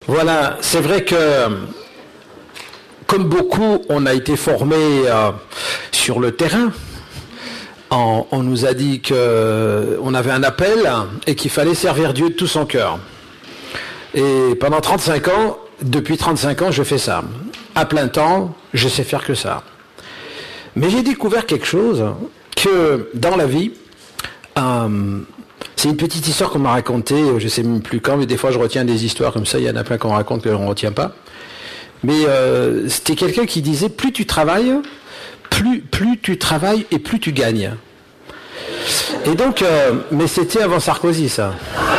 Voilà, c'est vrai que, comme beaucoup, on a été formé sur le terrain. On nous a dit qu'on avait un appel et qu'il fallait servir Dieu de tout son cœur. Et pendant 35 ans, depuis 35 ans, je fais ça. À plein temps, je sais faire que ça. Mais j'ai découvert quelque chose, que dans la vie, c'est une petite histoire qu'on m'a racontée, je ne sais même plus quand, mais des fois je retiens des histoires comme ça, il y en a plein qu'on raconte qu'on ne retient pas. Mais c'était quelqu'un qui disait, plus tu travailles, plus tu travailles et plus tu gagnes. Et donc, mais c'était avant Sarkozy, ça.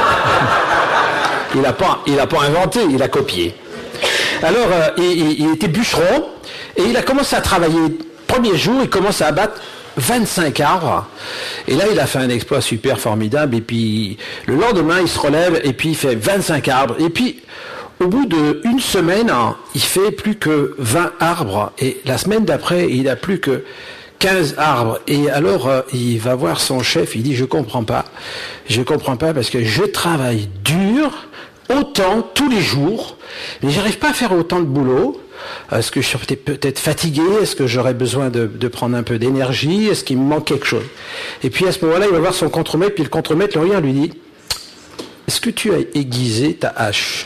Il n'a pas inventé, il a copié. Alors, il était bûcheron, et il a commencé à travailler. Premier jour, il commence à abattre 25 arbres. Et là, il a fait un exploit super formidable. Et puis, le lendemain, il se relève, et puis il fait 25 arbres. Et puis, au bout d'une semaine, il fait plus que 20 arbres. Et la semaine d'après, il n'a plus que 15 arbres. Et alors, il va voir son chef, il dit, je comprends pas parce que je travaille dur, autant, tous les jours, mais j'arrive pas à faire autant de boulot. Est-ce que je suis peut-être fatigué? Est-ce que j'aurais besoin de prendre un peu d'énergie? Est-ce qu'il me manque quelque chose? Et puis à ce moment-là, il va voir son contremaître, puis le contremaître le regarde, lui dit, est-ce que tu as aiguisé ta hache?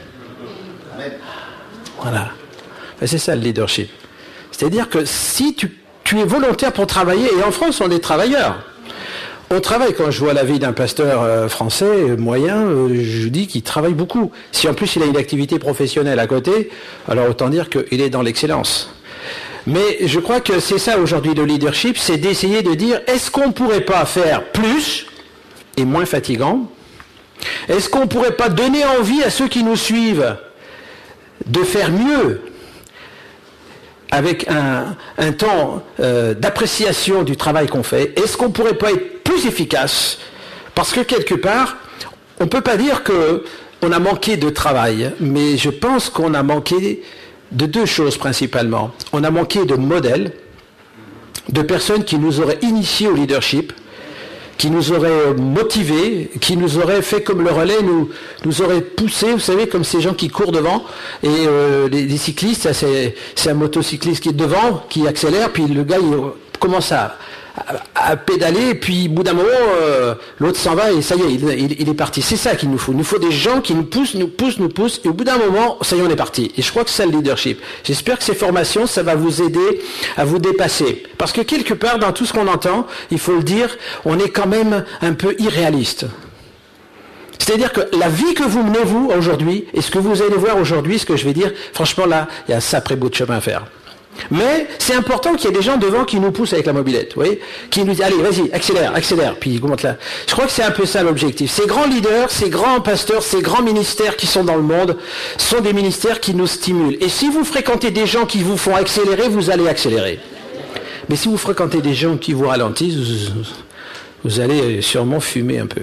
Voilà. Ben, c'est ça le leadership. C'est-à-dire que si tu es volontaire pour travailler, et en France, on est travailleurs. On travaille, quand je vois la vie d'un pasteur français moyen, je dis qu'il travaille beaucoup. Si en plus il a une activité professionnelle à côté, alors autant dire qu'il est dans l'excellence. Mais je crois que c'est ça aujourd'hui le leadership, c'est d'essayer de dire, est-ce qu'on ne pourrait pas faire plus et moins fatigant? Est-ce qu'on ne pourrait pas donner envie à ceux qui nous suivent de faire mieux, avec un temps d'appréciation du travail qu'on fait? Est-ce qu'on ne pourrait pas être plus efficace? Parce que quelque part, on ne peut pas dire qu'on a manqué de travail, mais je pense qu'on a manqué de deux choses principalement. On a manqué de modèles, de personnes qui nous auraient initiés au leadership, qui nous auraient motivés, qui nous auraient fait comme le relais, nous auraient poussés, vous savez, comme ces gens qui courent devant, et les cyclistes, ça, c'est un motocycliste qui est devant, qui accélère, puis le gars il commence à pédaler, et puis au bout d'un moment, l'autre s'en va, et ça y est, il est parti. C'est ça qu'il nous faut. Il nous faut des gens qui nous poussent, et au bout d'un moment, ça y est, on est parti. Et je crois que c'est le leadership. J'espère que ces formations, ça va vous aider à vous dépasser. Parce que quelque part, dans tout ce qu'on entend, il faut le dire, on est quand même un peu irréaliste. C'est-à-dire que la vie que vous menez, vous, aujourd'hui, et ce que vous allez voir aujourd'hui, ce que je vais dire, franchement, là, il y a un sacré bout de chemin à faire. Mais c'est important qu'il y ait des gens devant qui nous poussent avec la mobilette, vous voyez, qui nous disent, allez, vas-y, accélère, puis ils montent là. Je crois que c'est un peu ça l'objectif. Ces grands leaders, ces grands pasteurs, ces grands ministères qui sont dans le monde, sont des ministères qui nous stimulent. Et si vous fréquentez des gens qui vous font accélérer, vous allez accélérer. Mais si vous fréquentez des gens qui vous ralentissent, vous allez sûrement fumer un peu.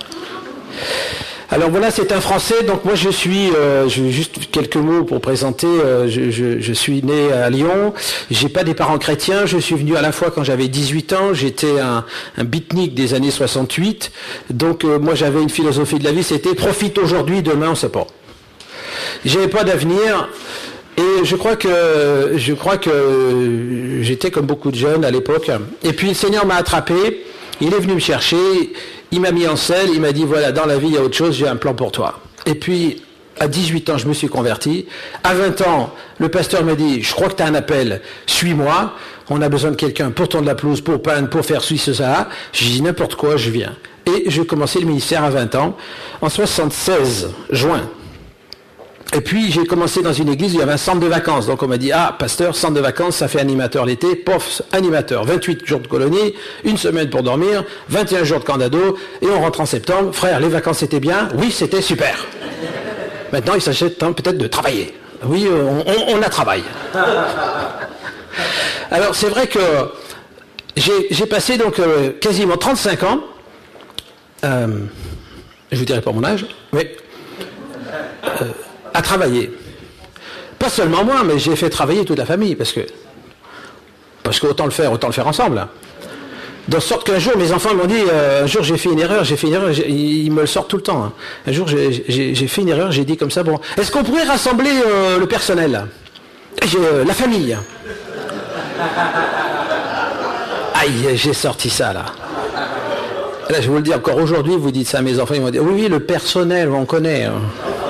Alors voilà, c'est un Français, donc moi je juste quelques mots pour présenter, je suis né à Lyon, j'ai pas des parents chrétiens, je suis venu à la fois quand j'avais 18 ans, j'étais un beatnik des années 68, donc moi j'avais une philosophie de la vie, c'était profite aujourd'hui, demain on sait pas. J'avais pas d'avenir, et je crois que j'étais comme beaucoup de jeunes à l'époque, et puis le Seigneur m'a attrapé, il est venu me chercher, il m'a mis en selle, il m'a dit, voilà, dans la vie, il y a autre chose, j'ai un plan pour toi. Et puis, à 18 ans, je me suis converti. À 20 ans, le pasteur m'a dit, je crois que tu as un appel, suis-moi. On a besoin de quelqu'un pour tondre la pelouse, pour peindre, pour faire ceci, ça. J'ai dit, n'importe quoi, je viens. Et j'ai commencé le ministère à 20 ans, en 76, juin. Et puis, j'ai commencé dans une église où il y avait un centre de vacances. Donc, on m'a dit, ah, pasteur, centre de vacances, ça fait animateur l'été. Pof, animateur. 28 jours de colonie, une semaine pour dormir, 21 jours de camp d'ado, et on rentre en septembre. Frère, les vacances, c'était bien? Oui, c'était super. Maintenant, il s'agit peut-être de travailler. Oui, on a travail. Alors, c'est vrai que j'ai passé donc quasiment 35 ans, je vous dirai pas mon âge, mais... à travailler. Pas seulement moi, mais j'ai fait travailler toute la famille, parce que autant le faire ensemble. De sorte qu'un jour, mes enfants m'ont dit, un jour j'ai fait une erreur, ils me le sortent tout le temps. Hein. Un jour j'ai fait une erreur, j'ai dit comme ça, bon, est-ce qu'on pourrait rassembler le personnel, la famille? Aïe, j'ai sorti ça là. Là, je vous le dis encore aujourd'hui, vous dites ça à mes enfants, ils vont dire, oui, le personnel, on connaît. Hein.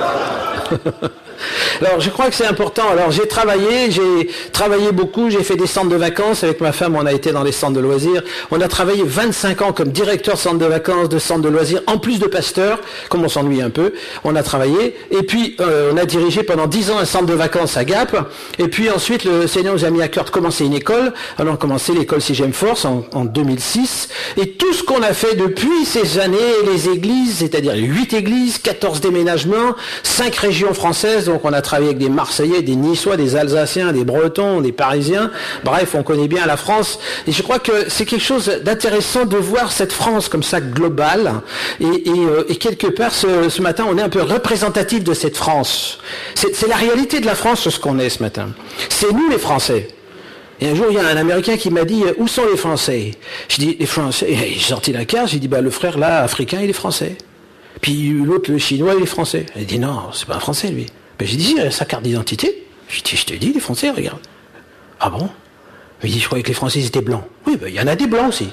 Alors, je crois que c'est important. Alors, j'ai travaillé beaucoup, j'ai fait des centres de vacances. Avec ma femme, on a été dans les centres de loisirs. On a travaillé 25 ans comme directeur de centre de vacances, de centre de loisirs, en plus de pasteur, comme on s'ennuie un peu. On a travaillé. Et puis, on a dirigé pendant 10 ans un centre de vacances à Gap. Et puis ensuite, le Seigneur nous a mis à cœur de commencer une école. Alors, on a commencé l'école 6e Force en 2006. Et tout ce qu'on a fait depuis ces années, les églises, c'est-à-dire 8 églises, 14 déménagements, 5 régions françaises. Donc, on a travaillé avec des Marseillais, des Niçois, des Alsaciens, des Bretons, des Parisiens. Bref, on connaît bien la France. Et je crois que c'est quelque chose d'intéressant de voir cette France comme ça globale. Et quelque part, ce matin, on est un peu représentatif de cette France. C'est la réalité de la France, ce qu'on est ce matin. C'est nous les Français. Et un jour, il y a un Américain qui m'a dit, où sont les Français? Je dis, les Français. Et j'ai sorti la carte, j'ai dit, le frère là, africain, il est français. Puis l'autre, le Chinois, il est français. Il dit, non, c'est pas un Français, lui. J'ai dit, il a sa carte d'identité. J'ai dit, je te dis, les Français, regarde. Ah bon? Il dit, je croyais que les Français étaient blancs. Oui, il y en a des blancs aussi.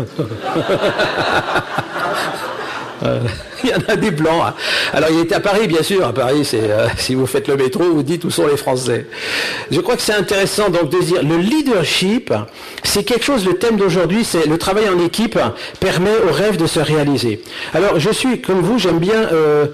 Il y en a des blancs. Hein. Alors, il était à Paris, bien sûr. À Paris, c'est si vous faites le métro, vous dites où sont les Français. Je crois que c'est intéressant donc de dire le leadership, c'est quelque chose. Le thème d'aujourd'hui, c'est le travail en équipe permet aux rêves de se réaliser. Alors, je suis comme vous, j'aime bien.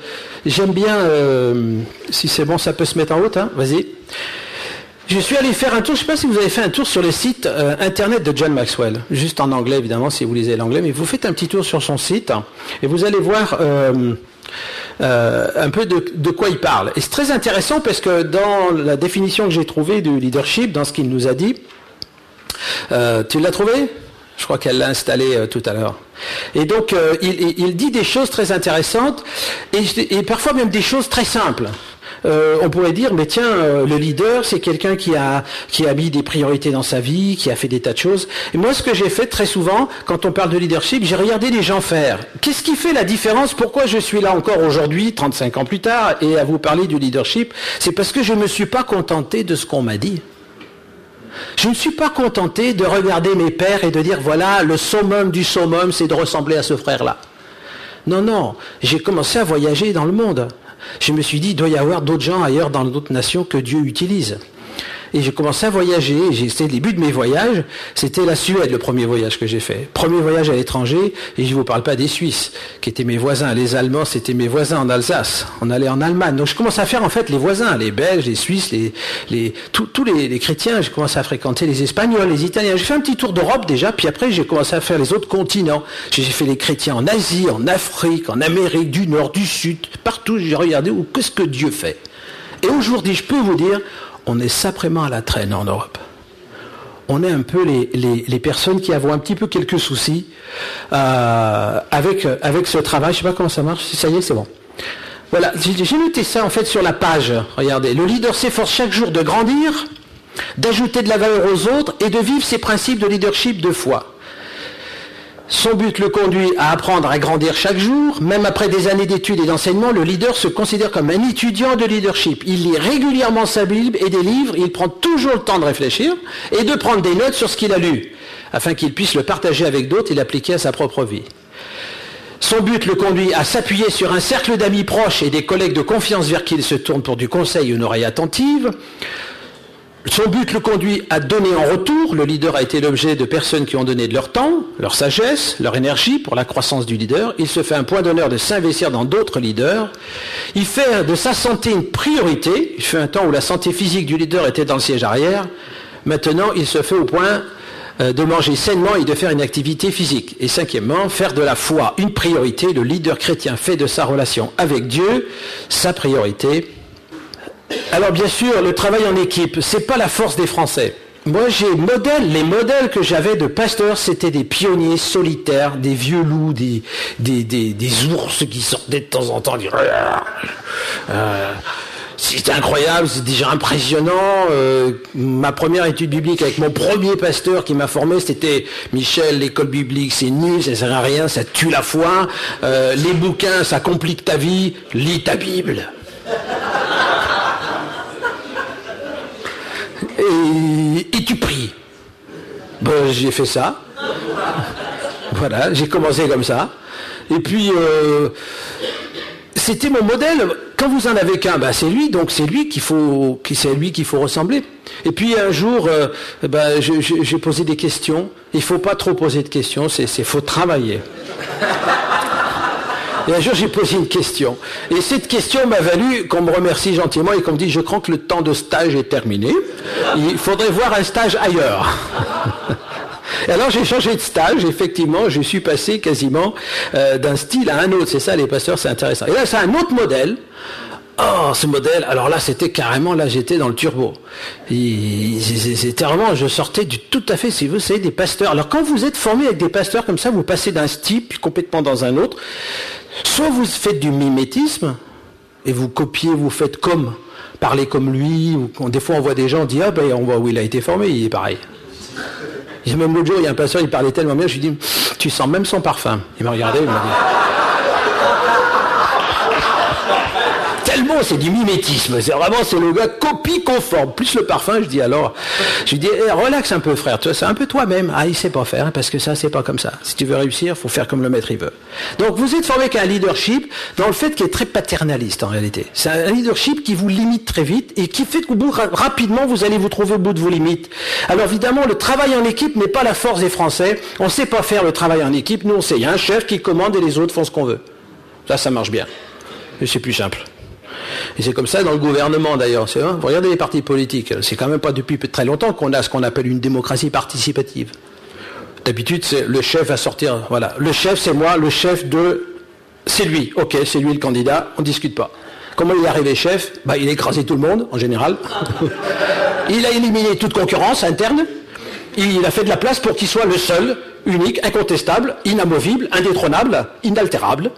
Si c'est bon, ça peut se mettre en route. Hein, vas-y. Je suis allé faire un tour, je ne sais pas si vous avez fait un tour sur le site internet de John Maxwell, juste en anglais évidemment si vous lisez l'anglais, mais vous faites un petit tour sur son site et vous allez voir un peu de quoi il parle. Et c'est très intéressant parce que dans la définition que j'ai trouvée du leadership, dans ce qu'il nous a dit, tu l'as trouvé ? Je crois qu'elle l'a installé tout à l'heure. Et donc, il dit des choses très intéressantes et parfois même des choses très simples. On pourrait dire, mais tiens, le leader, c'est quelqu'un qui a mis des priorités dans sa vie, qui a fait des tas de choses. Et moi, ce que j'ai fait très souvent, quand on parle de leadership, j'ai regardé les gens faire. Qu'est-ce qui fait la différence? Pourquoi je suis là encore aujourd'hui, 35 ans plus tard, et à vous parler du leadership? C'est parce que je ne me suis pas contenté de ce qu'on m'a dit. Je ne suis pas contenté de regarder mes pères et de dire, voilà, le summum du summum, c'est de ressembler à ce frère-là. Non, j'ai commencé à voyager dans le monde. Je me suis dit, il doit y avoir d'autres gens ailleurs dans d'autres nations que Dieu utilise. Et j'ai commencé à voyager. C'était le début de mes voyages. C'était la Suède, le premier voyage que j'ai fait. Premier voyage à l'étranger, et je ne vous parle pas des Suisses, qui étaient mes voisins. Les Allemands, c'était mes voisins en Alsace. On allait en Allemagne. Donc je commençais à faire en fait les voisins, les Belges, les Suisses, tous les chrétiens. J'ai commencé à fréquenter les Espagnols, les Italiens. J'ai fait un petit tour d'Europe déjà, puis après j'ai commencé à faire les autres continents. J'ai fait les chrétiens en Asie, en Afrique, en Amérique du Nord, du Sud, partout. J'ai regardé qu'est-ce que Dieu fait. Et aujourd'hui, je peux vous dire, on est saprement à la traîne en Europe. On est un peu les personnes qui avons un petit peu quelques soucis avec ce travail. Je ne sais pas comment ça marche. Ça y est, c'est bon. Voilà, j'ai noté ça en fait sur la page. Regardez, le leader s'efforce chaque jour de grandir, d'ajouter de la valeur aux autres et de vivre ses principes de leadership de foi. Son but le conduit à apprendre à grandir chaque jour. Même après des années d'études et d'enseignement, le leader se considère comme un étudiant de leadership. Il lit régulièrement sa Bible et des livres. Il prend toujours le temps de réfléchir et de prendre des notes sur ce qu'il a lu, afin qu'il puisse le partager avec d'autres et l'appliquer à sa propre vie. Son but le conduit à s'appuyer sur un cercle d'amis proches et des collègues de confiance vers qui il se tourne pour du conseil et une oreille attentive. Son but le conduit à donner en retour. Le leader a été l'objet de personnes qui ont donné de leur temps, leur sagesse, leur énergie pour la croissance du leader. Il se fait un point d'honneur de s'investir dans d'autres leaders. Il fait de sa santé une priorité. Il fait un temps où la santé physique du leader était dans le siège arrière. Maintenant, il se fait au point de manger sainement et de faire une activité physique. Et cinquièmement, faire de la foi une priorité. Le leader chrétien fait de sa relation avec Dieu sa priorité. Alors bien sûr, le travail en équipe, c'est pas la force des Français. Moi, les modèles que j'avais de pasteurs, c'était des pionniers solitaires, des vieux loups, des ours qui sortaient de temps en temps. C'était incroyable, c'est déjà impressionnant. Ma première étude biblique avec mon premier pasteur qui m'a formé, c'était Michel, l'école biblique, c'est nul, ça sert à rien, ça tue la foi. Les bouquins, ça complique ta vie. Lis ta Bible. Et tu pries. Ben, j'ai fait ça. Voilà, j'ai commencé comme ça. Et puis, c'était mon modèle. Quand vous en avez qu'un, ben c'est lui, donc c'est lui qu'il faut ressembler. Et puis un jour, j'ai posé des questions. Il faut pas trop poser de questions, faut travailler. Et un jour, j'ai posé une question. Et cette question m'a valu qu'on me remercie gentiment et qu'on me dise, je crois que le temps de stage est terminé. Il faudrait voir un stage ailleurs. Et alors, j'ai changé de stage. Effectivement, je suis passé quasiment d'un style à un autre. C'est ça, les pasteurs, c'est intéressant. Et là, c'est un autre modèle. Oh, ce modèle, alors là, c'était carrément, là, j'étais dans le turbo. C'était vraiment, je sortais du tout à fait, si vous savez, des pasteurs. Alors, quand vous êtes formé avec des pasteurs comme ça, vous passez d'un style puis complètement dans un autre. Soit vous faites du mimétisme, et vous copiez, vous faites comme, parlez comme lui, ou des fois on voit des gens, on dit, ah ben on voit où il a été formé, il est pareil. Et même l'autre jour, il y a un pasteur, il parlait tellement bien, je lui dis, tu sens même son parfum. Il m'a regardé, il m'a dit, tellement c'est du mimétisme, c'est le gars copie conforme, plus le parfum, je dis alors, je lui dis, relax un peu frère, c'est un peu toi-même, il sait pas faire, parce que ça c'est pas comme ça, si tu veux réussir, faut faire comme le maître il veut. Donc vous êtes formé qu'un leadership, dans le fait qu'il est très paternaliste en réalité, c'est un leadership qui vous limite très vite, et qui fait qu'au bout, rapidement, vous allez vous trouver au bout de vos limites. Alors évidemment, le travail en équipe n'est pas la force des Français, on sait pas faire le travail en équipe, nous on sait, il y a un chef qui commande et les autres font ce qu'on veut. Ça marche bien, et c'est plus simple. Et c'est comme ça dans le gouvernement d'ailleurs. Vous regardez les partis politiques, c'est quand même pas depuis très longtemps qu'on a ce qu'on appelle une démocratie participative. D'habitude, c'est le chef va sortir. Voilà, le chef c'est moi, le chef c'est lui. Ok, c'est lui le candidat, on discute pas. Comment il est arrivé chef? Il a écrasé tout le monde en général. Il a éliminé toute concurrence interne. Il a fait de la place pour qu'il soit le seul, unique, incontestable, inamovible, indétrônable, inaltérable.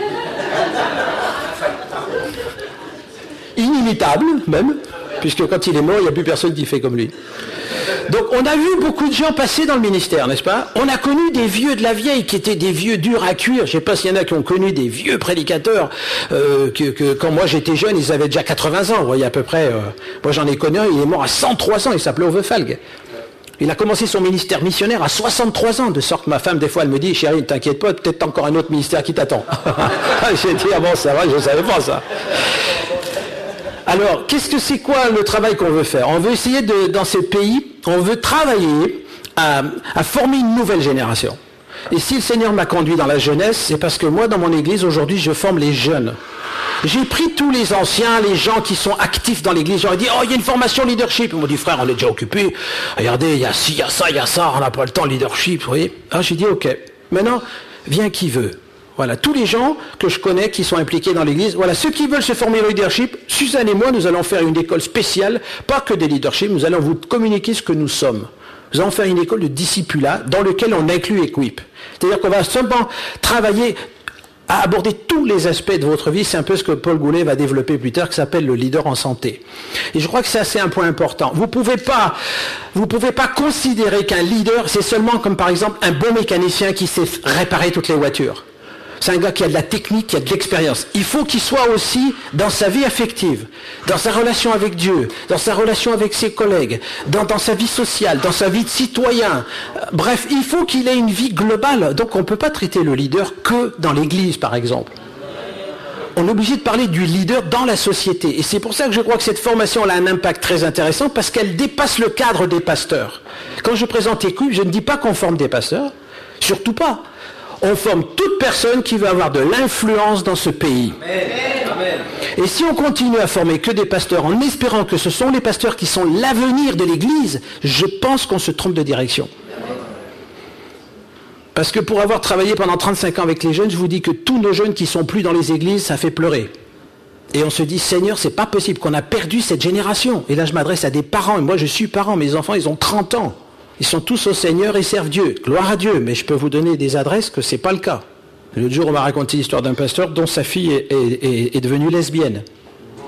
Inimitable même, puisque quand il est mort, il n'y a plus personne qui fait comme lui. Donc on a vu beaucoup de gens passer dans le ministère, n'est-ce pas? On a connu des vieux de la vieille qui étaient des vieux durs à cuire. Je ne sais pas s'il y en a qui ont connu des vieux prédicateurs que quand moi j'étais jeune, ils avaient déjà 80 ans. Vous voyez à peu près. Moi j'en ai connu un, il est mort à 103 ans, il s'appelait Ovefalg. Il a commencé son ministère missionnaire à 63 ans, de sorte que ma femme, des fois, elle me dit, chérie, ne t'inquiète pas, peut-être encore un autre ministère qui t'attend. J'ai dit, ah bon, ça va, je ne savais pas ça. Alors, c'est quoi le travail qu'on veut faire? On veut essayer dans ces pays, on veut travailler à former une nouvelle génération. Et si le Seigneur m'a conduit dans la jeunesse, c'est parce que moi, dans mon église, aujourd'hui, je forme les jeunes. J'ai pris tous les anciens, les gens qui sont actifs dans l'église, j'aurais dit, oh, il y a une formation leadership. Ils m'ont dit, frère, on est déjà occupé. Regardez, il y a ci, il y a ça, il y a ça, on n'a pas le temps, leadership, vous voyez. Alors j'ai dit, ok. Maintenant, vient qui veut. Voilà, tous les gens que je connais qui sont impliqués dans l'église, voilà, ceux qui veulent se former au leadership, Suzanne et moi, nous allons faire une école spéciale, pas que des leaderships, nous allons vous communiquer ce que nous sommes. Nous allons faire une école de discipulat dans laquelle on inclut Equip. C'est-à-dire qu'on va seulement travailler à aborder tous les aspects de votre vie. C'est un peu ce que Paul Goulet va développer plus tard, qui s'appelle le leader en santé. Et je crois que ça, c'est un point important. Vous pouvez pas considérer qu'un leader, c'est seulement comme par exemple un bon mécanicien qui sait réparer toutes les voitures. C'est un gars qui a de la technique, qui a de l'expérience. Il faut qu'il soit aussi dans sa vie affective, dans sa relation avec Dieu, dans sa relation avec ses collègues, dans sa vie sociale, dans sa vie de citoyen. Bref, il faut qu'il ait une vie globale. Donc on ne peut pas traiter le leader que dans l'église, par exemple. On est obligé de parler du leader dans la société. Et c'est pour ça que je crois que cette formation a un impact très intéressant, parce qu'elle dépasse le cadre des pasteurs. Quand je présente Equip, je ne dis pas qu'on forme des pasteurs, surtout pas. On forme toute personne qui veut avoir de l'influence dans ce pays. Amen. Et si on continue à former que des pasteurs en espérant que ce sont les pasteurs qui sont l'avenir de l'Église, je pense qu'on se trompe de direction. Parce que pour avoir travaillé pendant 35 ans avec les jeunes, je vous dis que tous nos jeunes qui sont plus dans les églises, ça fait pleurer. Et on se dit, Seigneur, c'est pas possible qu'on a perdu cette génération. Et là, je m'adresse à des parents. Et moi, je suis parent. Mes enfants, ils ont 30 ans. Ils sont tous au Seigneur et servent Dieu. Gloire à Dieu. Mais je peux vous donner des adresses que ce n'est pas le cas. L'autre jour, on m'a raconté l'histoire d'un pasteur dont sa fille est devenue lesbienne.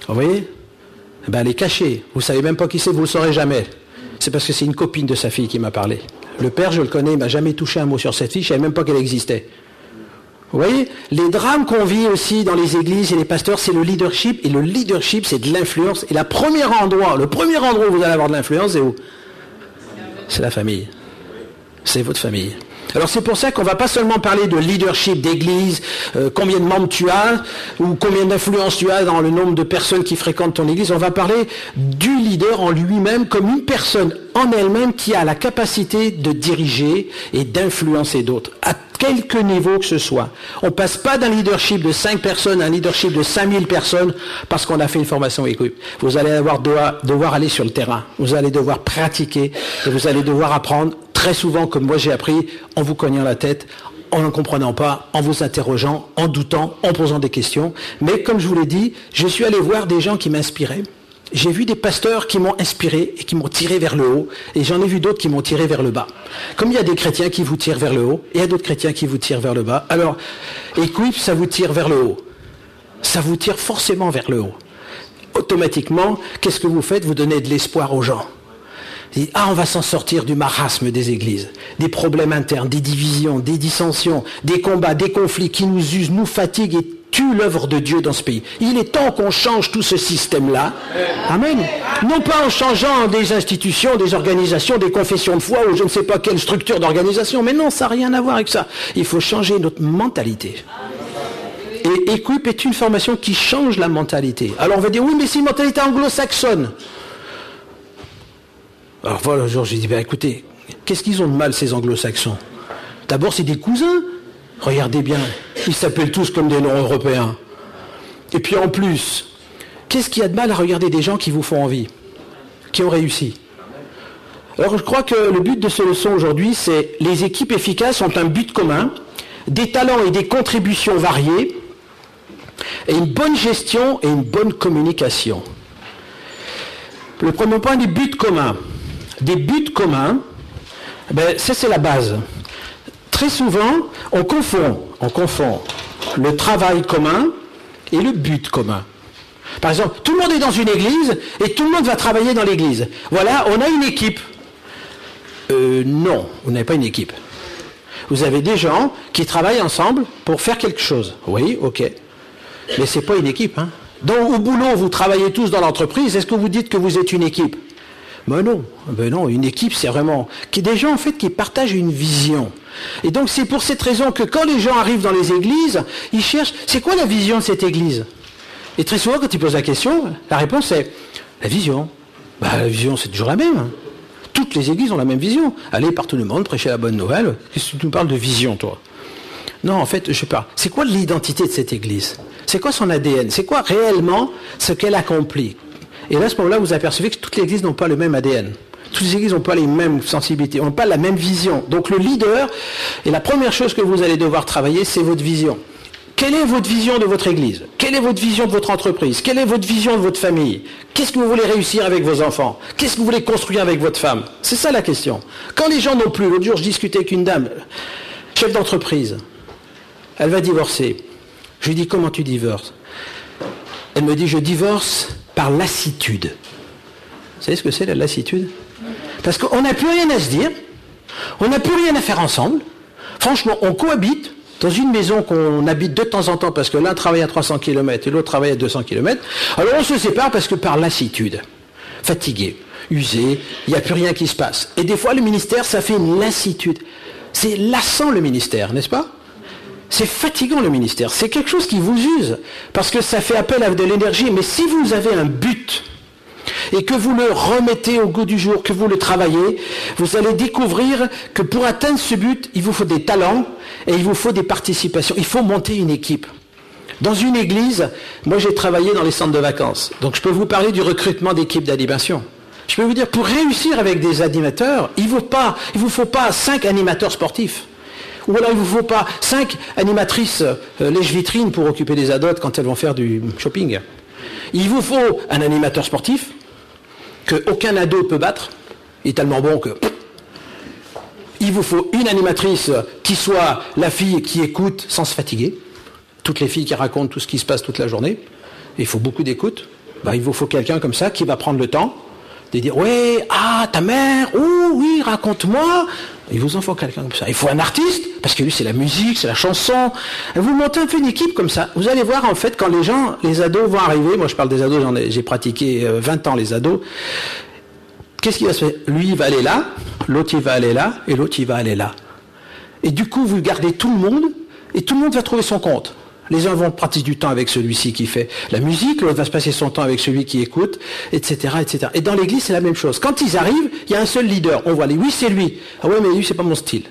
Vous voyez? Eh ben, elle est cachée. Vous savez même pas qui c'est, vous le saurez jamais. C'est parce que c'est une copine de sa fille qui m'a parlé. Le père, je le connais, il m'a jamais touché un mot sur cette fille, je savais même pas qu'elle existait. Vous voyez, les drames qu'on vit aussi dans les églises et les pasteurs, c'est le leadership, et le leadership, c'est de l'influence. Et le premier endroit où vous allez avoir de l'influence, c'est où? C'est la famille. C'est votre famille. Alors c'est pour ça qu'on ne va pas seulement parler de leadership d'église, combien de membres tu as, ou combien d'influence tu as dans le nombre de personnes qui fréquentent ton église. On va parler du leader en lui-même comme une personne en elle-même qui a la capacité de diriger et d'influencer d'autres, à quelque niveau que ce soit. On ne passe pas d'un leadership de 5 personnes à un leadership de 5000 personnes parce qu'on a fait une formation équipe. Vous allez devoir aller sur le terrain, vous allez devoir pratiquer et vous allez devoir apprendre très souvent, comme moi j'ai appris, en vous cognant la tête, en ne comprenant pas, en vous interrogeant, en doutant, en posant des questions. Mais comme je vous l'ai dit, je suis allé voir des gens qui m'inspiraient. J'ai vu des pasteurs qui m'ont inspiré et qui m'ont tiré vers le haut, et j'en ai vu d'autres qui m'ont tiré vers le bas. Comme il y a des chrétiens qui vous tirent vers le haut, et il y a d'autres chrétiens qui vous tirent vers le bas. Alors, Equip, ça vous tire vers le haut. Ça vous tire forcément vers le haut. Automatiquement, qu'est-ce que vous faites? Vous donnez de l'espoir aux gens. On va s'en sortir du marasme des églises, des problèmes internes, des divisions, des dissensions, des combats, des conflits qui nous usent, nous fatiguent et tuent l'œuvre de Dieu dans ce pays. Il est temps qu'on change tout ce système-là. Amen. Non pas en changeant des institutions, des organisations, des confessions de foi ou je ne sais pas quelle structure d'organisation, mais non, ça n'a rien à voir avec ça. Il faut changer notre mentalité. Et Equip est une formation qui change la mentalité. Alors on va dire, oui, mais c'est une mentalité anglo-saxonne. Alors voilà, un jour j'ai dit, écoutez, qu'est-ce qu'ils ont de mal ces anglo-saxons? D'abord c'est des cousins, regardez bien, ils s'appellent tous comme des noms européens. Et puis en plus, qu'est-ce qu'il y a de mal à regarder des gens qui vous font envie, qui ont réussi? Alors je crois que le but de ce leçon aujourd'hui, c'est les équipes efficaces ont un but commun, des talents et des contributions variées, et une bonne gestion et une bonne communication. Le premier point, des buts communs. Des buts communs, ça c'est la base. Très souvent, on confond le travail commun et le but commun. Par exemple, tout le monde est dans une église et tout le monde va travailler dans l'église. Voilà, on a une équipe. Non, vous n'avez pas une équipe. Vous avez des gens qui travaillent ensemble pour faire quelque chose. Oui, ok. Mais c'est pas une équipe. Hein. Donc au boulot, vous travaillez tous dans l'entreprise. Est-ce que vous dites que vous êtes une équipe? Ben non, une équipe, c'est vraiment des gens en fait qui partagent une vision. Et donc c'est pour cette raison que quand les gens arrivent dans les églises, ils cherchent, c'est quoi la vision de cette église? Et très souvent, quand ils posent la question, la réponse est la vision. La vision, c'est toujours la même. Toutes les églises ont la même vision. Aller par tout le monde, prêcher la bonne nouvelle. Qu'est-ce que tu nous parles de vision, toi? Non, en fait, je sais pas. C'est quoi l'identité de cette église? C'est quoi son ADN? C'est quoi réellement ce qu'elle accomplit? Et là, à ce moment-là, vous apercevez que toutes les églises n'ont pas le même ADN. Toutes les églises n'ont pas les mêmes sensibilités, n'ont pas la même vision. Donc le leader, et la première chose que vous allez devoir travailler, c'est votre vision. Quelle est votre vision de votre église? Quelle est votre vision de votre entreprise? Quelle est votre vision de votre famille? Qu'est-ce que vous voulez réussir avec vos enfants? Qu'est-ce que vous voulez construire avec votre femme? C'est ça la question. Quand les gens n'ont plus, l'autre jour, je discutais avec une dame, chef d'entreprise, elle va divorcer. Je lui dis, comment tu divorces? Elle me dit, je divorce par lassitude. Vous savez ce que c'est la lassitude? Parce qu'on n'a plus rien à se dire, on n'a plus rien à faire ensemble. Franchement, on cohabite dans une maison qu'on habite de temps en temps parce que l'un travaille à 300 km et l'autre travaille à 200 km. Alors on se sépare parce que par lassitude, fatigué, usé, il n'y a plus rien qui se passe. Et des fois le ministère, ça fait une lassitude. C'est lassant le ministère, n'est-ce pas? C'est fatigant le ministère, c'est quelque chose qui vous use, parce que ça fait appel à de l'énergie, mais si vous avez un but, et que vous le remettez au goût du jour, que vous le travaillez, vous allez découvrir que pour atteindre ce but, il vous faut des talents, et il vous faut des participations, il faut monter une équipe. Dans une église, moi j'ai travaillé dans les centres de vacances, donc je peux vous parler du recrutement d'équipes d'animation. Je peux vous dire, pour réussir avec des animateurs, il ne vous faut pas 5 animateurs sportifs. Ou alors il ne vous faut pas 5 animatrices lèche-vitrine pour occuper les ados quand elles vont faire du shopping. Il vous faut un animateur sportif qu'aucun ado ne peut battre. Il est tellement bon que... Il vous faut une animatrice qui soit la fille qui écoute sans se fatiguer. Toutes les filles qui racontent tout ce qui se passe toute la journée. Il faut beaucoup d'écoute. il vous faut quelqu'un comme ça qui va prendre le temps de dire, oui, ta mère, oui, raconte-moi. Il vous en faut quelqu'un comme ça. Il faut un artiste, parce que lui, c'est la musique, c'est la chanson. Et vous montez un peu une équipe comme ça. Vous allez voir, en fait, quand les ados vont arriver, moi je parle des ados, j'ai pratiqué 20 ans les ados, qu'est-ce qui va se faire? Lui, il va aller là, l'autre, il va aller là, et l'autre, il va aller là. Et du coup, vous gardez tout le monde, et tout le monde va trouver son compte. Les uns vont passer du temps avec celui-ci qui fait la musique, l'autre va se passer son temps avec celui qui écoute, etc., etc. Et dans l'église, c'est la même chose. Quand ils arrivent, il y a un seul leader. On voit, oui, c'est lui. Ah ouais, mais lui, c'est pas mon style.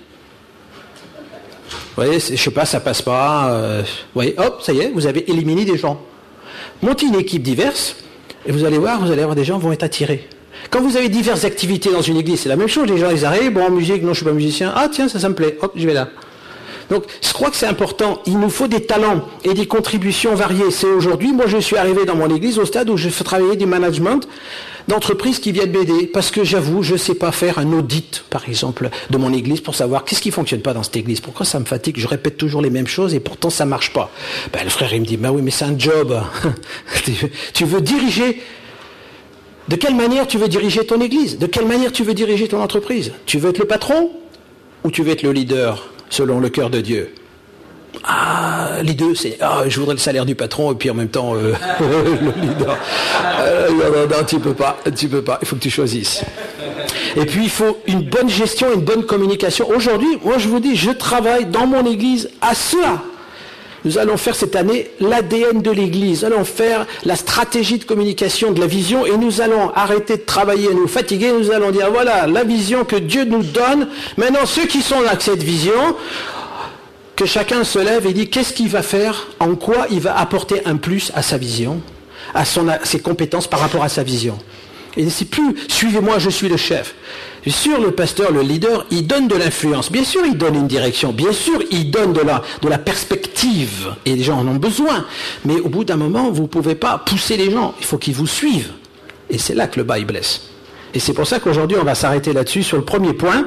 Vous voyez, je sais pas, ça passe pas. Vous voyez, hop, ça y est, vous avez éliminé des gens. Montez une équipe diverse, et vous allez voir des gens qui vont être attirés. Quand vous avez diverses activités dans une église, c'est la même chose. Les gens, ils arrivent, en musique, non, je suis pas musicien. Ah tiens, ça me plaît. Hop, je vais là. Donc, je crois que c'est important. Il nous faut des talents et des contributions variées. C'est aujourd'hui, moi, je suis arrivé dans mon église au stade où je fais travailler du management d'entreprises qui viennent m'aider. Parce que j'avoue, je ne sais pas faire un audit, par exemple, de mon église pour savoir qu'est-ce qui ne fonctionne pas dans cette église. Pourquoi ça me fatigue? Je répète toujours les mêmes choses et pourtant ça ne marche pas. Le frère, il me dit, oui, mais c'est un job. Tu veux diriger. De quelle manière tu veux diriger ton église? De quelle manière tu veux diriger ton entreprise? Tu veux être le patron ou tu veux être le leader selon le cœur de Dieu? Les deux, c'est je voudrais le salaire du patron et puis en même temps le leader. Non, tu peux pas, il faut que tu choisisses. Et puis il faut une bonne gestion, une bonne communication. Aujourd'hui, moi je vous dis, je travaille dans mon église à cela. Nous allons faire cette année l'ADN de l'Église. Nous allons faire la stratégie de communication de la vision et nous allons arrêter de travailler à nous fatiguer. Nous allons dire, voilà, la vision que Dieu nous donne. Maintenant, ceux qui sont avec cette vision, que chacun se lève et dit, qu'est-ce qu'il va faire? En quoi il va apporter un plus à sa vision, à ses compétences par rapport à sa vision. Et c'est plus, suivez-moi, je suis le chef. Bien sûr, le pasteur, le leader, il donne de l'influence. Bien sûr, il donne une direction. Bien sûr, il donne de la perspective. Et les gens en ont besoin. Mais au bout d'un moment, vous ne pouvez pas pousser les gens. Il faut qu'ils vous suivent. Et c'est là que le bas, il blesse. Et c'est pour ça qu'aujourd'hui, on va s'arrêter là-dessus sur le premier point.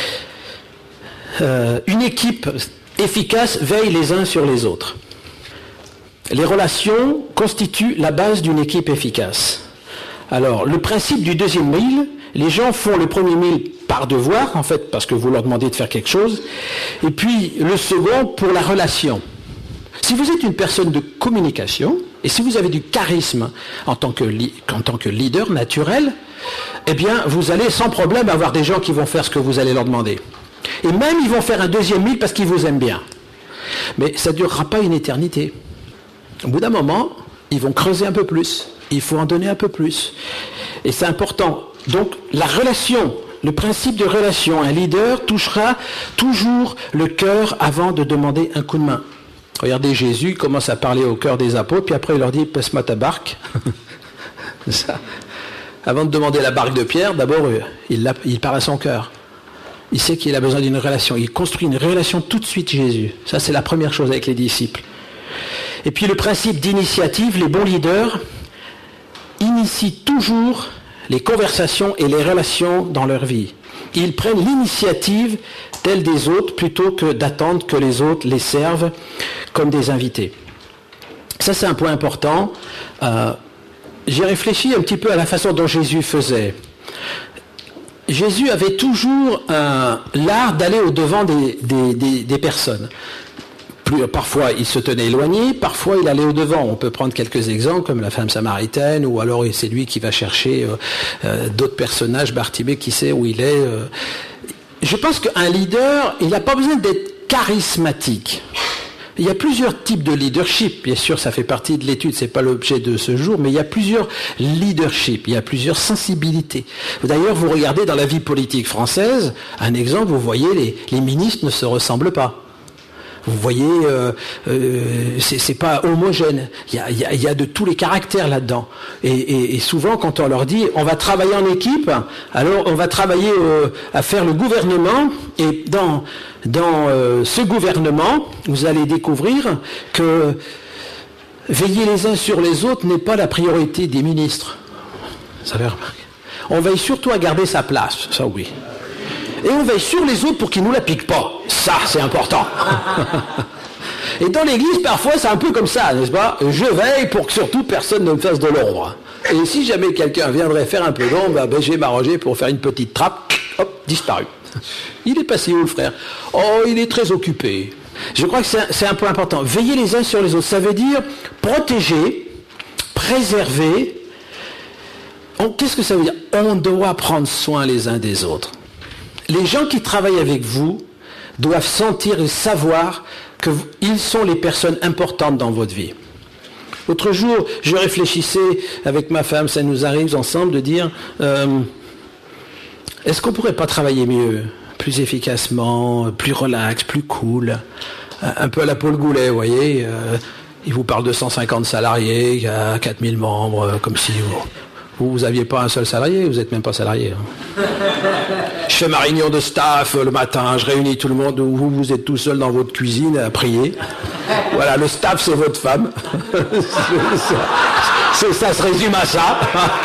Une équipe efficace veille les uns sur les autres. Les relations constituent la base d'une équipe efficace. Alors, le principe du deuxième mille, les gens font le premier mille par devoir, en fait, parce que vous leur demandez de faire quelque chose, et puis le second pour la relation. Si vous êtes une personne de communication, et si vous avez du charisme en tant que leader naturel, eh bien, vous allez sans problème avoir des gens qui vont faire ce que vous allez leur demander. Et même, ils vont faire un deuxième mille parce qu'ils vous aiment bien. Mais ça ne durera pas une éternité. Au bout d'un moment, ils vont creuser un peu plus. Il faut en donner un peu plus. Et c'est important. Donc, la relation, le principe de relation, un leader touchera toujours le cœur avant de demander un coup de main. Regardez, Jésus commence à parler au cœur des apôtres, puis après il leur dit, passe-moi ta barque. Ça. Avant de demander la barque de Pierre, d'abord, il parle à son cœur. Il sait qu'il a besoin d'une relation. Il construit une relation tout de suite, Jésus. Ça, c'est la première chose avec les disciples. Et puis le principe d'initiative, les bons leaders initient toujours les conversations et les relations dans leur vie. Ils prennent l'initiative telle des autres plutôt que d'attendre que les autres les servent comme des invités. Ça, c'est un point important. J'ai réfléchi un petit peu à la façon dont Jésus faisait. Jésus avait toujours l'art d'aller au-devant des personnes. Parfois, il se tenait éloigné, parfois, il allait au-devant. On peut prendre quelques exemples, comme la femme samaritaine, ou alors c'est lui qui va chercher d'autres personnages, Bartimée, qui sait où il est. Je pense qu'un leader, il n'a pas besoin d'être charismatique. Il y a plusieurs types de leadership. Bien sûr, ça fait partie de l'étude, c'est pas l'objet de ce jour, mais il y a plusieurs leaderships, il y a plusieurs sensibilités. D'ailleurs, vous regardez dans la vie politique française, un exemple, vous voyez, les ministres ne se ressemblent pas. Vous voyez, c'est pas homogène. Il y a de tous les caractères là-dedans. Et souvent, quand on leur dit, on va travailler en équipe, alors on va travailler à faire le gouvernement. Et dans ce gouvernement, vous allez découvrir que veiller les uns sur les autres n'est pas la priorité des ministres. Vous avez remarqué ? On veille surtout à garder sa place, ça oui. Et on veille sur les autres pour qu'ils ne nous la piquent pas. Ça, c'est important. Et dans l'église, parfois, c'est un peu comme ça, n'est-ce pas? Je veille pour que surtout personne ne me fasse de l'ombre. Et si jamais quelqu'un viendrait faire un peu d'ombre, ben, je vais m'arranger pour faire une petite trappe, hop, disparu. Il est passé où le frère? Oh, il est très occupé. Je crois que c'est un point important. Veiller les uns sur les autres, ça veut dire protéger, préserver. Qu'est-ce que ça veut dire? On doit prendre soin les uns des autres. Les gens qui travaillent avec vous doivent sentir et savoir qu'ils sont les personnes importantes dans votre vie. L'autre jour, je réfléchissais avec ma femme, ça nous arrive ensemble de dire est-ce qu'on ne pourrait pas travailler mieux, plus efficacement, plus relax, plus cool, un peu à la Paul Goulet, vous voyez, il vous parle de 150 salariés, il y a 4000 membres, comme si vous n'aviez pas un seul salarié, vous n'êtes même pas salarié. Hein. Je fais ma réunion de staff le matin, je réunis tout le monde, vous êtes tout seul dans votre cuisine à prier. Voilà, le staff c'est votre femme. Ça se résume à ça.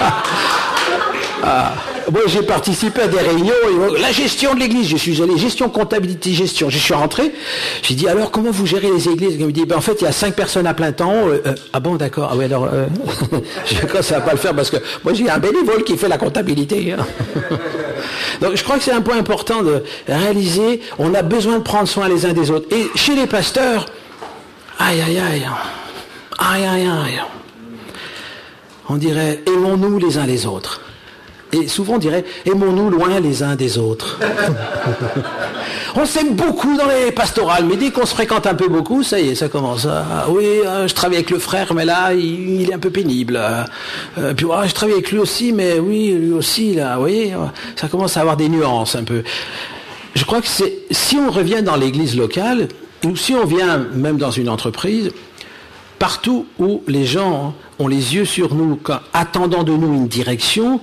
Moi j'ai participé à des réunions, la gestion de l'église, je suis allé, gestion, comptabilité, gestion. Je suis rentré, j'ai dit alors comment vous gérez les églises? Il me dit en fait il y a 5 personnes à plein temps. Ah bon d'accord, ah ouais alors je crois que ça va pas le faire parce que moi j'ai un bénévole qui fait la comptabilité. Hein. Donc je crois que c'est un point important de réaliser, on a besoin de prendre soin les uns des autres. Et chez les pasteurs, aïe aïe aïe, aïe aïe aïe, on dirait aimons-nous les uns les autres. Et souvent on dirait, aimons-nous loin les uns des autres. On s'aime beaucoup dans les pastorales, mais dès qu'on se fréquente un peu beaucoup, ça y est, ça commence. Oui, je travaille avec le frère, mais là, il est un peu pénible. Puis je travaille avec lui aussi, mais oui, lui aussi, là, vous voyez, ça commence à avoir des nuances un peu. Je crois que si on revient dans l'église locale, ou si on vient même dans une entreprise, partout où les gens ont les yeux sur nous, attendant de nous une direction,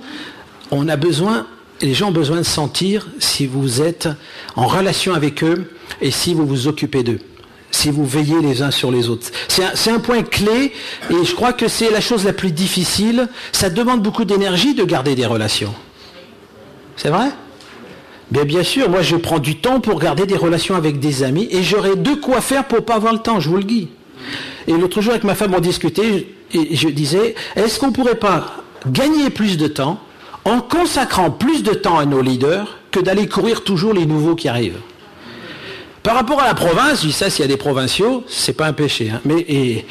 les gens ont besoin de sentir si vous êtes en relation avec eux et si vous vous occupez d'eux, si vous veillez les uns sur les autres. C'est un point clé et je crois que c'est la chose la plus difficile. Ça demande beaucoup d'énergie de garder des relations. C'est vrai ? Bien sûr, moi je prends du temps pour garder des relations avec des amis et j'aurai de quoi faire pour ne pas avoir le temps, je vous le dis. Et l'autre jour avec ma femme on discutait et je disais, est-ce qu'on ne pourrait pas gagner plus de temps en consacrant plus de temps à nos leaders que d'aller courir toujours les nouveaux qui arrivent. Par rapport à la province, je dis ça, s'il y a des provinciaux, c'est pas un péché. Hein. Mais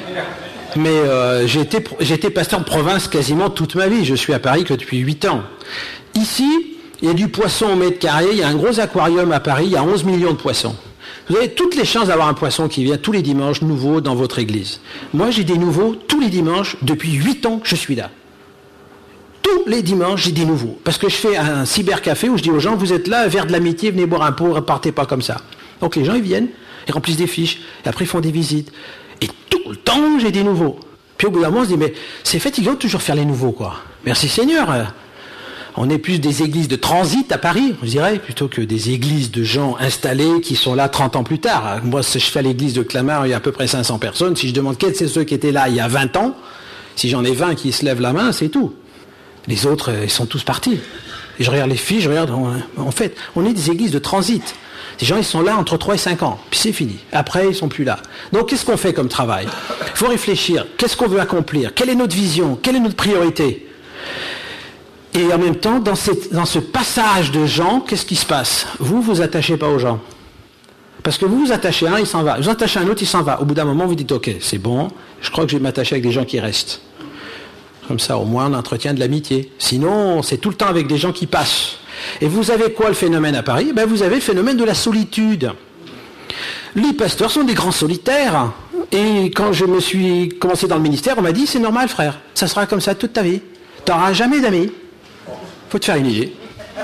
j'ai été pasteur de province quasiment toute ma vie. Je suis à Paris que depuis 8 ans. Ici, il y a du poisson au mètre carré. Il y a un gros aquarium à Paris. Il y a 11 millions de poissons. Vous avez toutes les chances d'avoir un poisson qui vient tous les dimanches nouveau dans votre église. Moi, j'ai des nouveaux tous les dimanches depuis 8 ans que je suis là. Tous les dimanches, j'ai des nouveaux. Parce que je fais un cybercafé où je dis aux gens, vous êtes là, verre de l'amitié, venez boire un pot, ne repartez pas comme ça. Donc les gens, ils viennent, ils remplissent des fiches, et après ils font des visites. Et tout le temps, j'ai des nouveaux. Puis au bout d'un moment, on se dit, mais c'est fatigant de toujours faire les nouveaux, quoi. Merci Seigneur. On est plus des églises de transit à Paris, je dirais, plutôt que des églises de gens installés qui sont là 30 ans plus tard. Moi, si je fais à l'église de Clamart, il y a à peu près 500 personnes. Si je demande quels sont ceux qui étaient là il y a 20 ans, si j'en ai 20 qui se lèvent la main, c'est tout. Les autres, ils sont tous partis. Et je regarde les filles, en fait, on est des églises de transit. Les gens, ils sont là entre 3 et 5 ans, puis c'est fini. Après, ils sont plus là. Donc, qu'est-ce qu'on fait comme travail? Il faut réfléchir. Qu'est-ce qu'on veut accomplir? Quelle est notre vision? Quelle est notre priorité? Et en même temps, dans ce passage de gens, qu'est-ce qui se passe? Vous vous attachez pas aux gens. Parce que vous vous attachez à un, il s'en va. Vous attachez à un autre, il s'en va. Au bout d'un moment, vous dites, ok, c'est bon, je crois que je vais m'attacher avec des gens qui restent. Comme ça, au moins, on entretient de l'amitié. Sinon, c'est tout le temps avec des gens qui passent. Et vous avez quoi le phénomène à Paris? Vous avez le phénomène de la solitude. Les pasteurs sont des grands solitaires. Et quand je me suis commencé dans le ministère, on m'a dit, c'est normal, frère. Ça sera comme ça toute ta vie. Tu n'auras jamais d'amis. Faut te faire une idée.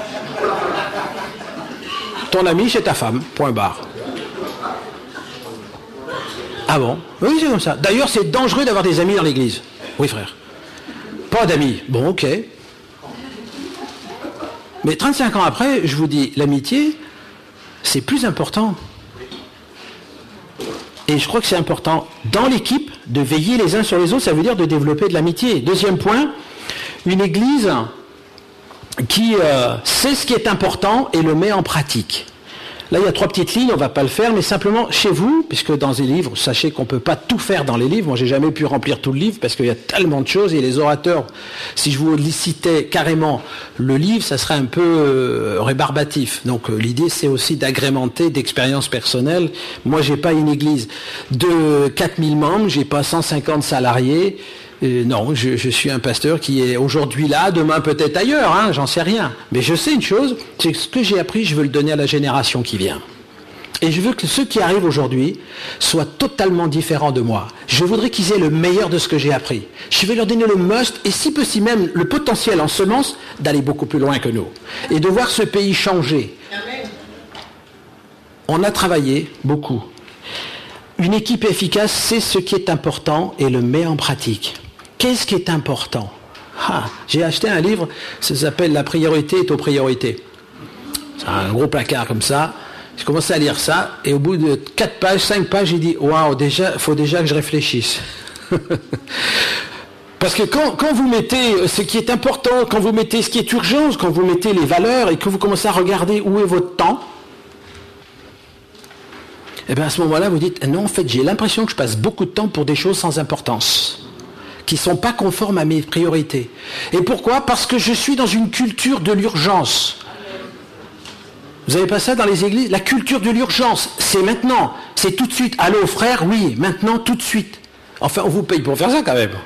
Ton ami, c'est ta femme. Point barre. Ah bon? Oui, c'est comme ça. D'ailleurs, c'est dangereux d'avoir des amis dans l'église. Oui, frère. Pas d'amis. Bon, ok. Mais 35 ans après, je vous dis, l'amitié, c'est plus important. Et je crois que c'est important dans l'équipe de veiller les uns sur les autres, ça veut dire de développer de l'amitié. Deuxième point, une église qui sait ce qui est important et le met en pratique. Là, il y a 3 petites lignes, on ne va pas le faire, mais simplement chez vous, puisque dans les livres, sachez qu'on ne peut pas tout faire dans les livres. Moi, j'ai jamais pu remplir tout le livre parce qu'il y a tellement de choses et les orateurs, si je vous citais carrément le livre, ça serait un peu rébarbatif. Donc, l'idée, c'est aussi d'agrémenter d'expériences personnelles. Moi, j'ai pas une église de 4000 membres, j'ai pas 150 salariés. Non, je suis un pasteur qui est aujourd'hui là, demain peut-être ailleurs, hein, j'en sais rien. Mais je sais une chose, c'est que ce que j'ai appris, je veux le donner à la génération qui vient. Et je veux que ceux qui arrivent aujourd'hui soient totalement différents de moi. Je voudrais qu'ils aient le meilleur de ce que j'ai appris. Je vais leur donner le must, et si possible même le potentiel en semence, d'aller beaucoup plus loin que nous. Et de voir ce pays changer. On a travaillé beaucoup. Une équipe efficace sait ce qui est important et le met en pratique. Qu'est-ce qui est important? J'ai acheté un livre, ça s'appelle « La priorité est aux priorités ». C'est un gros placard comme ça. J'ai commencé à lire ça, et au bout de 4 pages, 5 pages, j'ai dit « Waouh, déjà, il faut déjà que je réfléchisse ». Parce que quand vous mettez ce qui est important, quand vous mettez ce qui est urgent, quand vous mettez les valeurs, et que vous commencez à regarder où est votre temps, et bien à ce moment-là, vous dites « Non, en fait, j'ai l'impression que je passe beaucoup de temps pour des choses sans importance, qui ne sont pas conformes à mes priorités. » Et pourquoi? Parce que je suis dans une culture de l'urgence. Vous n'avez pas ça dans les églises? La culture de l'urgence, c'est maintenant, c'est tout de suite. Allô frère, oui, maintenant, tout de suite. Enfin, on vous paye pour faire ça quand même.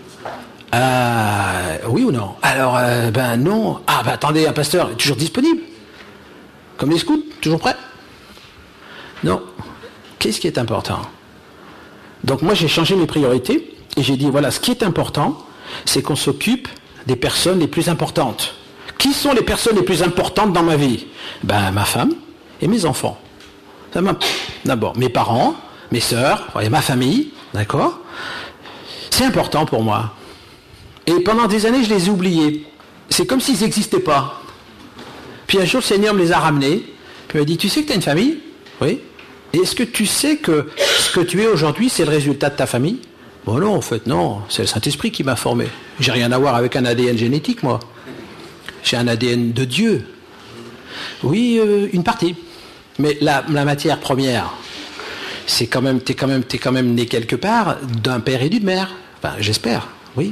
Oui ou non? Alors, ben non. Ah, ben attendez, un pasteur est toujours disponible. Comme les scouts, toujours prêt? Non. Qu'est-ce qui est important? Donc moi, j'ai changé mes priorités et j'ai dit, voilà, ce qui est important, c'est qu'on s'occupe des personnes les plus importantes. Qui sont les personnes les plus importantes dans ma vie? Ben, ma femme et mes enfants. D'abord, mes parents, mes sœurs, et ma famille, d'accord? C'est important pour moi. Et pendant des années, je les ai oubliés. C'est comme s'ils n'existaient pas. Puis un jour, le Seigneur me les a ramenés. Puis il m'a dit, tu sais que tu as une famille? Oui. Et est-ce que tu sais que ce que tu es aujourd'hui, c'est le résultat de ta famille? Bon non, en fait, non. C'est le Saint-Esprit qui m'a formé. J'ai rien à voir avec un ADN génétique, moi. J'ai un ADN de Dieu. Oui, une partie. Mais la matière première, c'est quand même, t'es quand même né quelque part d'un père et d'une mère. Enfin, j'espère, oui.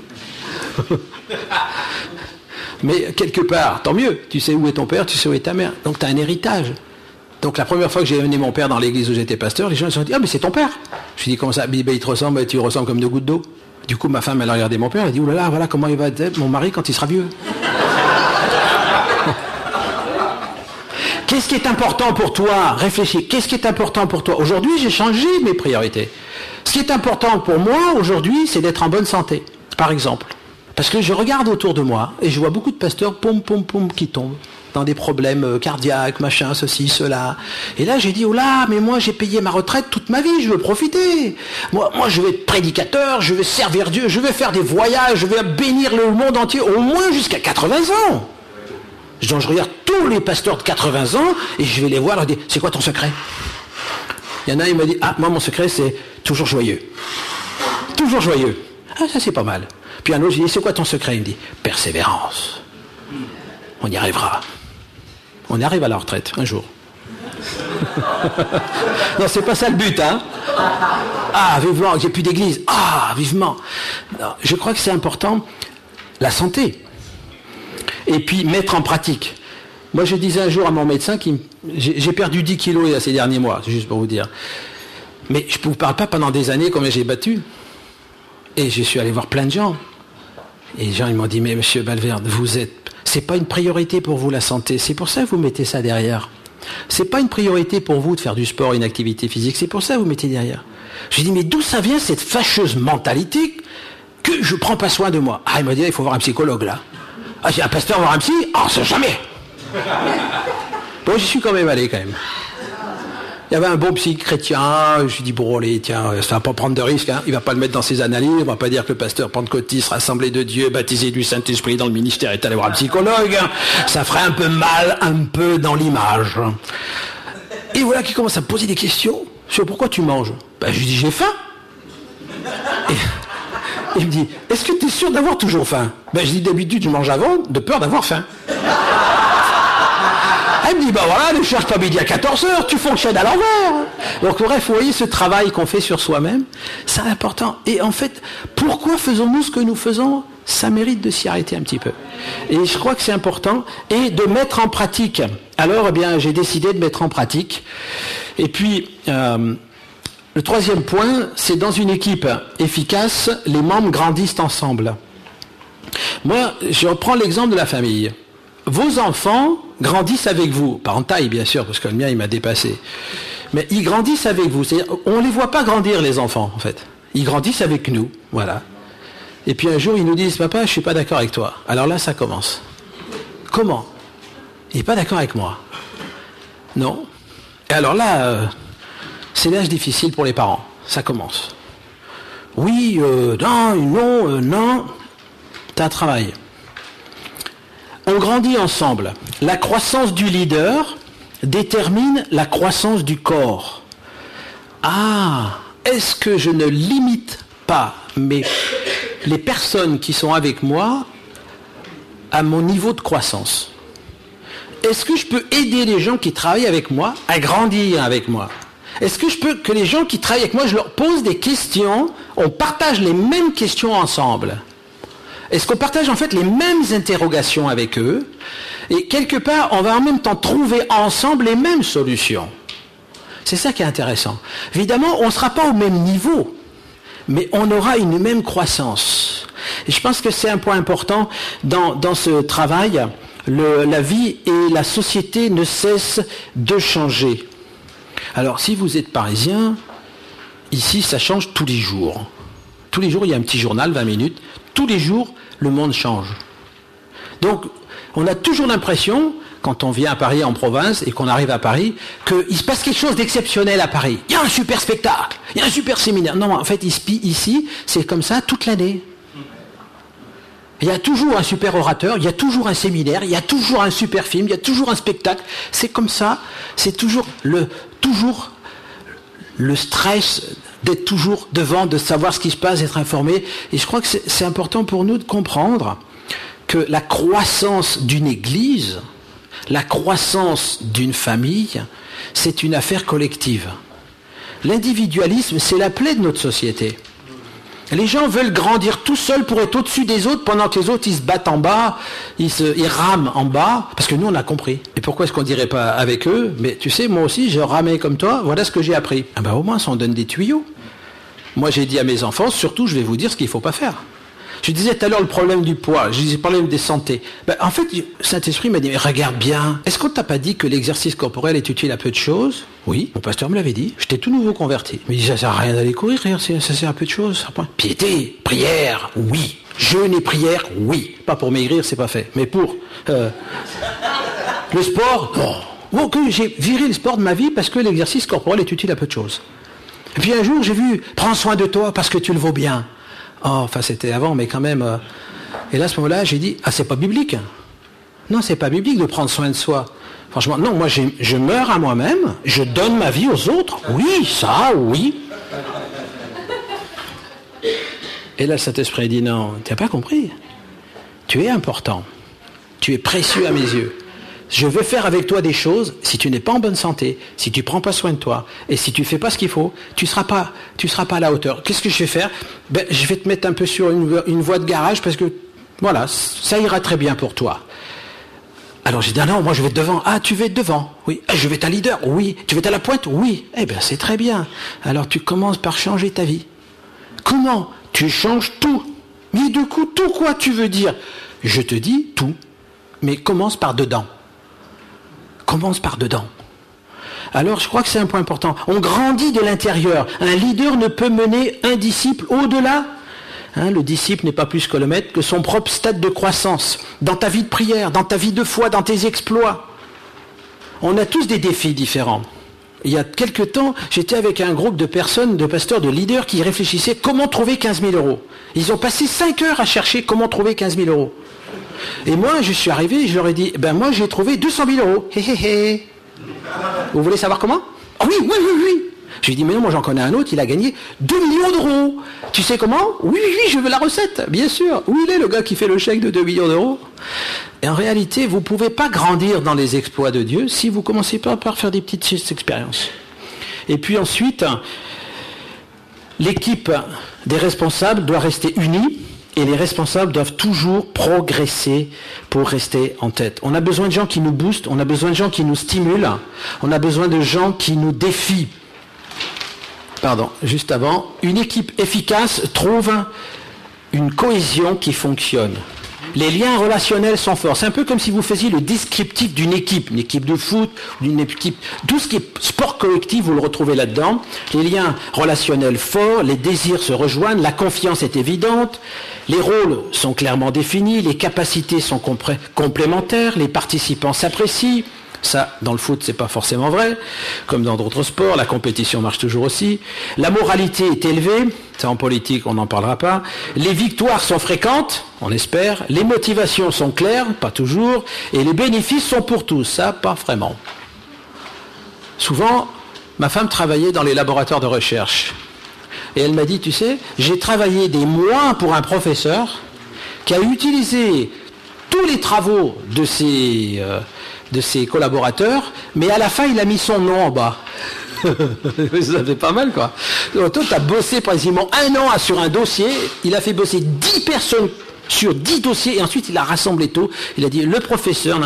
Mais quelque part, tant mieux. Tu sais où est ton père, tu sais où est ta mère. Donc tu as un héritage. Donc la première fois que j'ai amené mon père dans l'église où j'étais pasteur, les gens se sont dit, ah mais c'est ton père. Je lui ai dit, comment ça? Il te ressemble, tu ressembles comme 2 gouttes d'eau. Du coup, ma femme, elle a regardé mon père, elle a dit, oulala, voilà comment il va être mon mari quand il sera vieux. Qu'est-ce qui est important pour toi? Réfléchis. Qu'est-ce qui est important pour toi? Aujourd'hui, j'ai changé mes priorités. Ce qui est important pour moi aujourd'hui, c'est d'être en bonne santé, par exemple. Parce que je regarde autour de moi et je vois beaucoup de pasteurs, qui tombent dans des problèmes cardiaques, machin, ceci, cela. Et là, j'ai dit, oh là, mais moi, j'ai payé ma retraite toute ma vie, je veux profiter. Moi, je vais être prédicateur, je vais servir Dieu, je vais faire des voyages, je vais bénir le monde entier, au moins jusqu'à 80 ans. Donc je regarde tous les pasteurs de 80 ans et je vais les voir et leur dire, c'est quoi ton secret? Il y en a, il m'a dit, ah, moi mon secret c'est toujours joyeux. Toujours joyeux. Ah, ça c'est pas mal. Puis un autre, j'ai dit, c'est quoi ton secret? Il me dit, persévérance. On y arrivera. On y arrive à la retraite, un jour. Non, c'est pas ça le but, hein. Ah, vivement, j'ai plus d'église. Ah, vivement. Non, je crois que c'est important, la santé. Et puis mettre en pratique. Moi je disais un jour à mon médecin, j'ai perdu 10 kilos ces derniers mois, c'est juste pour vous dire. Mais je ne vous parle pas pendant des années combien j'ai battu. Et je suis allé voir plein de gens. Et les gens ils m'ont dit, mais monsieur Balverde, c'est pas une priorité pour vous la santé, c'est pour ça que vous mettez ça derrière. C'est pas une priorité pour vous de faire du sport, une activité physique, c'est pour ça que vous mettez derrière. Je dis, mais d'où ça vient cette fâcheuse mentalité que je ne prends pas soin de moi? Ah, il m'a dit, il faut voir un psychologue là. Ah, j'ai un pasteur voir un psy? Ah, c'est jamais. Bon, j'y suis quand même allé quand même. Il y avait un bon psy chrétien, je lui ai dit, bon, allez, tiens, ça va pas prendre de risque, hein. Il va pas le mettre dans ses analyses, on va pas dire que le pasteur pentecôtiste, rassemblé de Dieu, baptisé du Saint-Esprit dans le ministère, est allé voir un psychologue, hein. Ça ferait un peu mal, un peu dans l'image. Et voilà qu'il commence à me poser des questions sur pourquoi tu manges. Ben, je lui dis, j'ai faim. Et il me dit, est-ce que tu es sûr d'avoir toujours faim? Ben, je dis, d'habitude, je mange avant, de peur d'avoir faim. Elle me dit, voilà, ne cherche pas midi à 14h, tu fonctionnes à l'envers. Donc bref, vous voyez ce travail qu'on fait sur soi-même, c'est important. Et en fait, pourquoi faisons-nous ce que nous faisons ? Ça mérite de s'y arrêter un petit peu. Et je crois que c'est important. Et de mettre en pratique. Alors, j'ai décidé de mettre en pratique. Et puis, le troisième point, c'est dans une équipe efficace, les membres grandissent ensemble. Moi, je reprends l'exemple de la famille. Vos enfants grandissent avec vous, pas en taille bien sûr, parce que le mien il m'a dépassé, mais ils grandissent avec vous. C'est-à-dire, on ne les voit pas grandir les enfants en fait. Ils grandissent avec nous, voilà. Et puis un jour ils nous disent, papa, je suis pas d'accord avec toi. Alors là ça commence. Comment ? Il n'est pas d'accord avec moi. Non. Et alors là, c'est l'âge difficile pour les parents. Ça commence. Oui, non. T'as un travail. On grandit ensemble. La croissance du leader détermine la croissance du corps. Ah, est-ce que je ne limite pas les personnes qui sont avec moi à mon niveau de croissance ? Est-ce que je peux aider les gens qui travaillent avec moi à grandir avec moi ? Est-ce que je peux que les gens qui travaillent avec moi, je leur pose des questions, on partage les mêmes questions ensemble ? Est-ce qu'on partage en fait les mêmes interrogations avec eux ? Et quelque part, on va en même temps trouver ensemble les mêmes solutions. C'est ça qui est intéressant. Évidemment, on ne sera pas au même niveau, mais on aura une même croissance. Et je pense que c'est un point important dans ce travail. La vie et la société ne cessent de changer. Alors, si vous êtes parisien, ici, ça change tous les jours. Tous les jours, il y a un petit journal, 20 minutes. Tous les jours, le monde change. Donc, on a toujours l'impression, quand on vient à Paris en province et qu'on arrive à Paris, qu'il se passe quelque chose d'exceptionnel à Paris. Il y a un super spectacle, il y a un super séminaire. Non, en fait, ici, c'est comme ça toute l'année. Il y a toujours un super orateur, il y a toujours un séminaire, il y a toujours un super film, il y a toujours un spectacle. C'est comme ça, c'est toujours le stress d'être toujours devant, de savoir ce qui se passe, d'être informé. Et je crois que c'est important pour nous de comprendre que la croissance d'une église, la croissance d'une famille, c'est une affaire collective. L'individualisme, c'est la plaie de notre société. Les gens veulent grandir tout seuls pour être au-dessus des autres, pendant que les autres, ils se battent en bas, ils rament en bas, parce que nous, on a compris. Et pourquoi est-ce qu'on ne dirait pas avec eux ? Mais tu sais, moi aussi, je ramais comme toi, voilà ce que j'ai appris. Ah ben, au moins, ça en donne des tuyaux. Moi, j'ai dit à mes enfants, surtout, je vais vous dire ce qu'il ne faut pas faire. Je disais tout à l'heure le problème du poids, je disais le problème des santé. Ben, en fait, Saint-Esprit m'a dit, mais regarde bien, est-ce qu'on ne t'a pas dit que l'exercice corporel est utile à peu de choses ? Oui, mon pasteur me l'avait dit, j'étais tout nouveau converti. Mais il dit, ça sert à rien d'aller courir, ça sert à peu de choses. Piété, prière, oui. Jeûne et prière, oui. Pas pour maigrir, c'est pas fait. Mais pour le sport, non. Bon, que j'ai viré le sport de ma vie parce que l'exercice corporel est utile à peu de choses. Et puis un jour, j'ai vu, prends soin de toi parce que tu le vaux bien. Oh, enfin, c'était avant, mais quand même. Et là, à ce moment-là, j'ai dit, c'est pas biblique. Non, c'est pas biblique de prendre soin de soi. Franchement, non, moi, je meurs à moi-même, je donne ma vie aux autres. Oui, ça, oui. Et là, le Saint-Esprit a dit, non, tu n'as pas compris. Tu es important. Tu es précieux à mes yeux. Je veux faire avec toi des choses, si tu n'es pas en bonne santé, si tu ne prends pas soin de toi, et si tu ne fais pas ce qu'il faut, tu ne seras pas à la hauteur. Qu'est-ce que je vais faire ? Je vais te mettre un peu sur une voie de garage, parce que, voilà, ça ira très bien pour toi. Alors j'ai dit, non, moi je vais être devant. Ah, tu veux être devant ? Oui. Je vais être un leader ? Oui. Tu veux être à la pointe ? Oui. Eh bien, c'est très bien. Alors tu commences par changer ta vie. Comment ? Tu changes tout. Mais du coup, tout quoi tu veux dire ? Je te dis tout, mais commence par dedans. Commence par dedans. Alors, je crois que c'est un point important. On grandit de l'intérieur. Un leader ne peut mener un disciple au-delà. Le disciple n'est pas plus que le maître que son propre stade de croissance. Dans ta vie de prière, dans ta vie de foi, dans tes exploits. On a tous des défis différents. Il y a quelque temps, j'étais avec un groupe de personnes, de pasteurs, de leaders qui réfléchissaient comment trouver 15 000 euros. Ils ont passé 5 heures à chercher comment trouver 15 000 euros. Et moi, je suis arrivé et je leur ai dit, moi j'ai trouvé 200 000 euros. Hé hé hé. Vous voulez savoir comment ? Oui. Je lui dis, mais non, moi j'en connais un autre, il a gagné 2 millions d'euros. Tu sais comment? Oui, je veux la recette, bien sûr. Où il est le gars qui fait le chèque de 2 millions d'euros? Et en réalité, vous ne pouvez pas grandir dans les exploits de Dieu si vous ne commencez pas par faire des petites expériences. Et puis ensuite, l'équipe des responsables doit rester unie. Et les responsables doivent toujours progresser pour rester en tête. On a besoin de gens qui nous boostent, on a besoin de gens qui nous stimulent, on a besoin de gens qui nous défient. Pardon, juste avant, une équipe efficace trouve une cohésion qui fonctionne. Les liens relationnels sont forts. C'est un peu comme si vous faisiez le descriptif d'une équipe de foot, d'une équipe, tout ce qui est sport collectif, vous le retrouvez là-dedans. Les liens relationnels forts, les désirs se rejoignent, la confiance est évidente, les rôles sont clairement définis, les capacités sont complémentaires, les participants s'apprécient. Ça, dans le foot, c'est pas forcément vrai, comme dans d'autres sports, la compétition marche toujours aussi. La moralité est élevée, ça en politique, on n'en parlera pas. Les victoires sont fréquentes, on espère. Les motivations sont claires, pas toujours. Et les bénéfices sont pour tous, ça, pas vraiment. Souvent, ma femme travaillait dans les laboratoires de recherche. Et elle m'a dit, tu sais, j'ai travaillé des mois pour un professeur qui a utilisé tous les travaux de ses collaborateurs, mais à la fin, il a mis son nom en bas. Ça fait pas mal, quoi. Donc, toi, tu as bossé quasiment 1 an sur un dossier, il a fait bosser 10 personnes sur 10 dossiers, et ensuite, il a rassemblé tout. Il a dit, le professeur,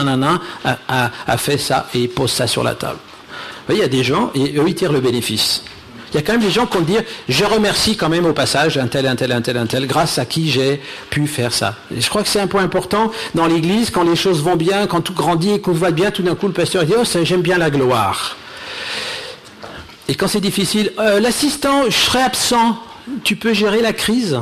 a fait ça, et il pose ça sur la table. Vous voyez, il y a des gens, et eux, ils tirent le bénéfice. Il y a quand même des gens qui vont dire, je remercie quand même au passage un tel, grâce à qui j'ai pu faire ça. Et je crois que c'est un point important dans l'église, quand les choses vont bien, quand tout grandit et qu'on va bien, tout d'un coup le pasteur dit, oh, j'aime bien la gloire. Et quand c'est difficile, l'assistant, je serai absent, tu peux gérer la crise?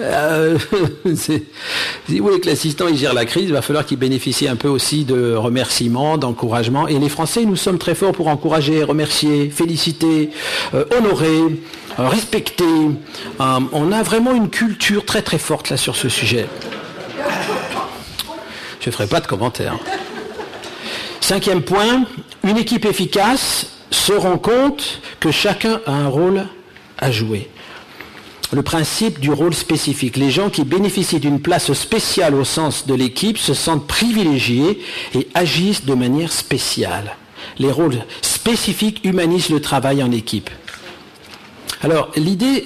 Si vous voulez que l'assistant il gère la crise, il va falloir qu'il bénéficie un peu aussi de remerciements, d'encouragement. Et les Français, nous sommes très forts pour encourager, remercier, féliciter, honorer, respecter. On a vraiment une culture très très forte là sur ce sujet. Je ne ferai pas de commentaires. 5e point, une équipe efficace se rend compte que chacun a un rôle à jouer. Le principe du rôle spécifique. Les gens qui bénéficient d'une place spéciale au sens de l'équipe se sentent privilégiés et agissent de manière spéciale. Les rôles spécifiques humanisent le travail en équipe. Alors, l'idée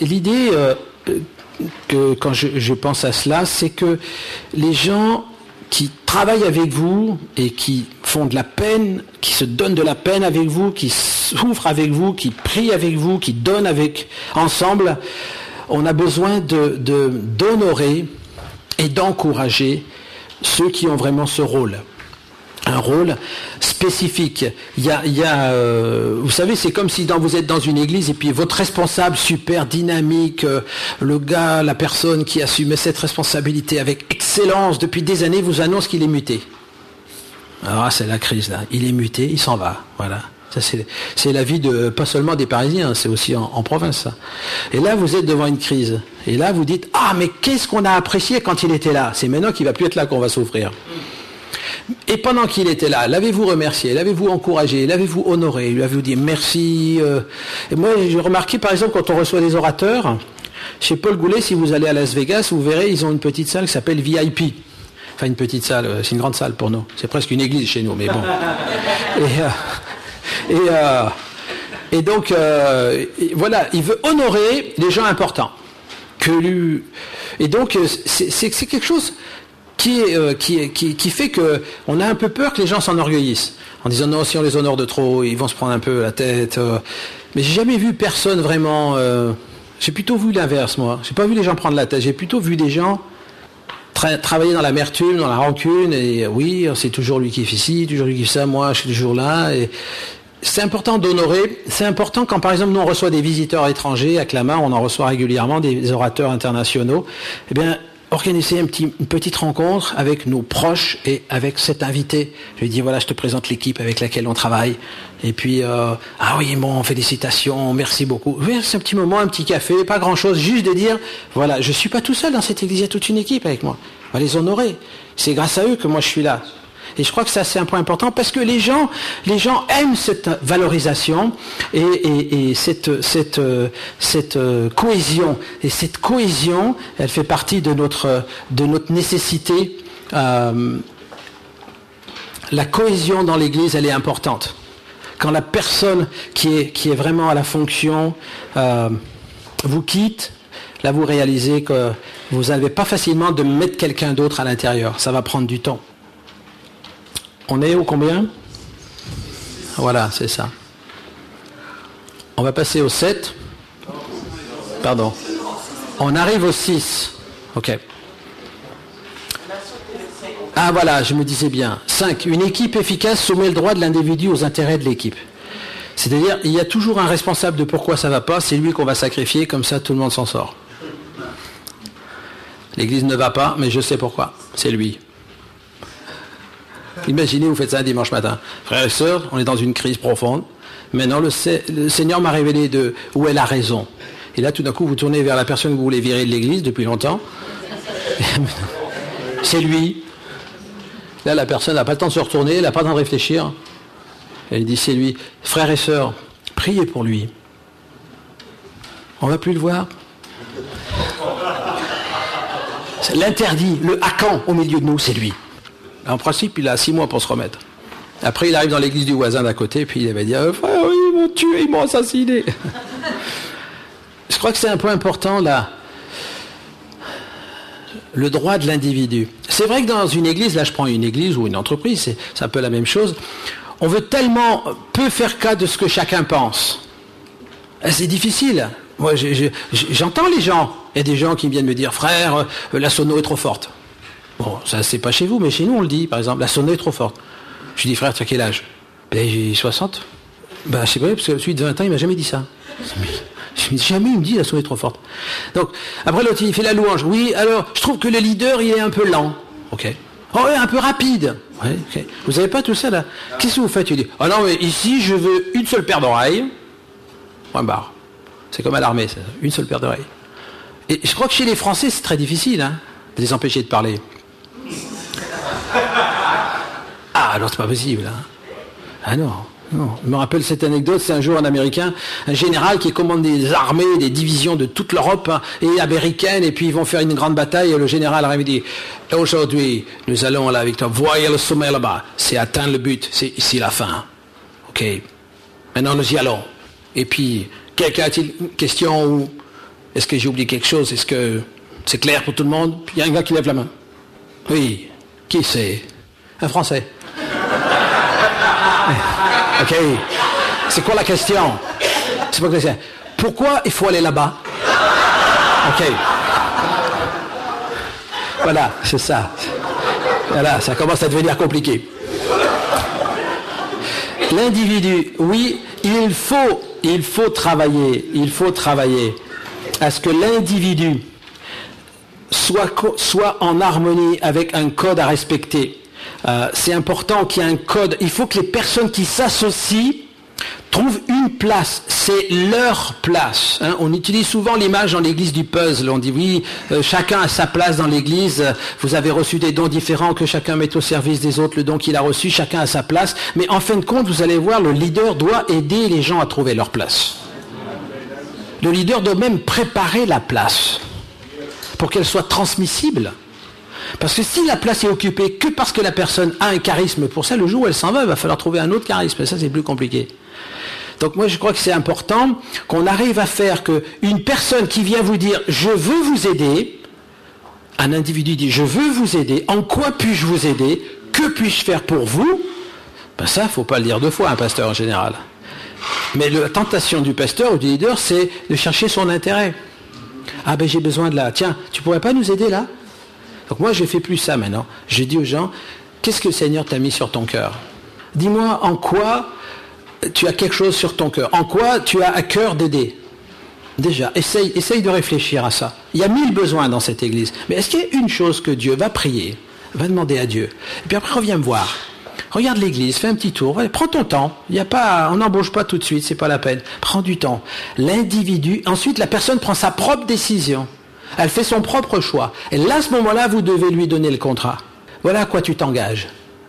que quand je pense à cela, c'est que les gens qui travaillent avec vous et qui font de la peine, qui se donnent de la peine avec vous, qui souffrent avec vous, qui prient avec vous, qui donnent ensemble, on a besoin d'honorer et d'encourager ceux qui ont vraiment ce rôle. Un rôle spécifique. Vous savez, c'est comme si vous êtes dans une église et puis votre responsable super dynamique, le gars, la personne qui assumait cette responsabilité avec excellence depuis des années vous annonce qu'il est muté. Alors c'est la crise là. Il est muté, il s'en va. Voilà. Ça, c'est la vie pas seulement des Parisiens, c'est aussi en province. Ça. Et là, vous êtes devant une crise. Et là, vous dites, ah, mais qu'est-ce qu'on a apprécié quand il était là? C'est maintenant qu'il ne va plus être là qu'on va souffrir. Et pendant qu'il était là, l'avez-vous remercié, l'avez-vous encouragé, l'avez-vous honoré, lui avez-vous dit merci Et moi, j'ai remarqué, par exemple, quand on reçoit des orateurs, chez Paul Goulet, si vous allez à Las Vegas, vous verrez, ils ont une petite salle qui s'appelle VIP. Enfin, une petite salle, c'est une grande salle pour nous. C'est presque une église chez nous, mais bon. Et donc, voilà, il veut honorer les gens importants. Et donc, c'est quelque chose qui fait qu'on a un peu peur que les gens s'enorgueillissent. En disant, non, si on les honore de trop, ils vont se prendre un peu la tête. Mais j'ai jamais vu personne vraiment... j'ai plutôt vu l'inverse, moi. J'ai pas vu les gens prendre la tête. J'ai plutôt vu des gens travailler dans l'amertume, dans la rancune. Et oui, c'est toujours lui qui fait ci, toujours lui qui fait ça. Moi, je suis toujours là. Et c'est important d'honorer. C'est important quand, par exemple, nous, on reçoit des visiteurs étrangers. À Clamart, on en reçoit régulièrement, des orateurs internationaux. Eh bien, organiser une petite rencontre avec nos proches et avec cet invité. Je lui dis, voilà, je te présente l'équipe avec laquelle on travaille. Et puis, ah oui, bon, félicitations, merci beaucoup. Oui, c'est un petit moment, un petit café, pas grand-chose, juste de dire, voilà, je suis pas tout seul dans cette église, il y a toute une équipe avec moi. On va les honorer. C'est grâce à eux que moi je suis là. Et je crois que ça, c'est un point important parce que les gens aiment cette valorisation et cette cohésion. Et cette cohésion, elle fait partie de notre nécessité. La cohésion dans l'Église, elle est importante. Quand la personne qui est vraiment à la fonction vous quitte, là vous réalisez que vous n'avez pas facilement de mettre quelqu'un d'autre à l'intérieur. Ça va prendre du temps. On est au combien? Voilà, c'est ça. On va passer au 7. Pardon. On arrive au 6. Ok. Ah voilà, je me disais bien. 5. Une équipe efficace soumet le droit de l'individu aux intérêts de l'équipe. C'est-à-dire, il y a toujours un responsable de pourquoi ça ne va pas, c'est lui qu'on va sacrifier, comme ça tout le monde s'en sort. L'église ne va pas, mais je sais pourquoi. C'est lui. Imaginez, vous faites ça un dimanche matin. Frères et sœurs, on est dans une crise profonde. Maintenant, le Seigneur m'a révélé où est la raison. Et là, tout d'un coup, vous tournez vers la personne que vous voulez virer de l'église depuis longtemps. C'est lui. Là, la personne n'a pas le temps de se retourner, elle n'a pas le temps de réfléchir. Elle dit, c'est lui. Frères et sœurs, priez pour lui. On ne va plus le voir. C'est l'interdit, le hacan au milieu de nous, c'est lui. En principe, il a 6 mois pour se remettre. Après, il arrive dans l'église du voisin d'à côté, puis il va dire, frère, ils m'ont tué, ils m'ont assassiné. Je crois que c'est un point important là. Le droit de l'individu. C'est vrai que dans une église, là je prends une église ou une entreprise, c'est un peu la même chose, on veut tellement peu faire cas de ce que chacun pense. C'est difficile. Moi, j'entends les gens. Il y a des gens qui viennent me dire, frère, la sono est trop forte. Bon, ça c'est pas chez vous, mais chez nous on le dit, par exemple, la sono est trop forte. Je dis, frère, tu as quel âge? Ben, j'ai 60. Ben, c'est vrai, parce que celui de 20 ans, il m'a jamais dit ça. Jamais il me dit la sono est trop forte. Donc, après l'autre, il fait la louange. Oui, alors, je trouve que le leader, il est un peu lent. Ok. Oh, un peu rapide. Ouais, okay. Vous savez pas tout ça, là? Qu'est-ce que vous faites? Il dit, oh non, mais ici, je veux une seule paire d'oreilles. Point barre. C'est comme à l'armée, ça. Une seule paire d'oreilles. Et je crois que chez les Français, c'est très difficile, hein, de les empêcher de parler. Ah, alors c'est pas possible, hein. Ah non. Non, je me rappelle cette anecdote, c'est un jour un Américain, un général qui commande des armées, des divisions de toute l'Europe et américaine, et puis ils vont faire une grande bataille, et le général arrive et dit, aujourd'hui, nous allons à la victoire, voyez le sommet là-bas, c'est atteindre le but, c'est ici la fin. Ok, maintenant nous y allons. Et puis, quelqu'un a-t-il une question ou est-ce que j'ai oublié quelque chose? Est-ce que c'est clair pour tout le monde? Puis il y a un gars qui lève la main. Oui, qui c'est? Un Français. Ok. C'est quoi la question? C'est pas quoi c'est. Pourquoi il faut aller là-bas? Ok. Voilà, c'est ça. Voilà, ça commence à devenir compliqué. L'individu, oui, il faut travailler à ce que l'individu soit en harmonie avec un code à respecter. C'est important qu'il y ait un code. Il faut que les personnes qui s'associent trouvent une place. C'est leur place. Hein. On utilise souvent l'image dans l'église du puzzle. On dit oui, chacun a sa place dans l'église. Vous avez reçu des dons différents que chacun met au service des autres. Le don qu'il a reçu, chacun a sa place. Mais en fin de compte, vous allez voir, le leader doit aider les gens à trouver leur place. Le leader doit même préparer la place pour qu'elle soit transmissible. Parce que si la place est occupée que parce que la personne a un charisme pour ça, le jour où elle s'en va, il va falloir trouver un autre charisme. Et ça, c'est plus compliqué. Donc moi, je crois que c'est important qu'on arrive à faire qu'une personne qui vient vous dire « je veux vous aider », un individu dit « je veux vous aider, en quoi puis-je vous aider? Que puis-je faire pour vous ?» Ben ça, il ne faut pas le dire 2 fois, un pasteur en général. Mais la tentation du pasteur ou du leader, c'est de chercher son intérêt. Ah ben j'ai besoin de là. Tiens, tu pourrais pas nous aider là? Donc moi je fais plus ça maintenant. Je dis aux gens, qu'est-ce que le Seigneur t'a mis sur ton cœur? Dis-moi en quoi tu as quelque chose sur ton cœur. En quoi tu as à cœur d'aider? Déjà, essaye de réfléchir à ça. Il y a 1000 besoins dans cette église. Mais est-ce qu'il y a une chose que Dieu va prier, va demander à Dieu? Et puis après reviens me voir. Regarde l'église, fais un petit tour, ouais, prends ton temps. On n'embauche pas tout de suite, c'est pas la peine. Prends du temps. L'individu, ensuite la personne prend sa propre décision. Elle fait son propre choix. Et là, à ce moment-là, vous devez lui donner le contrat. Voilà à quoi tu t'engages.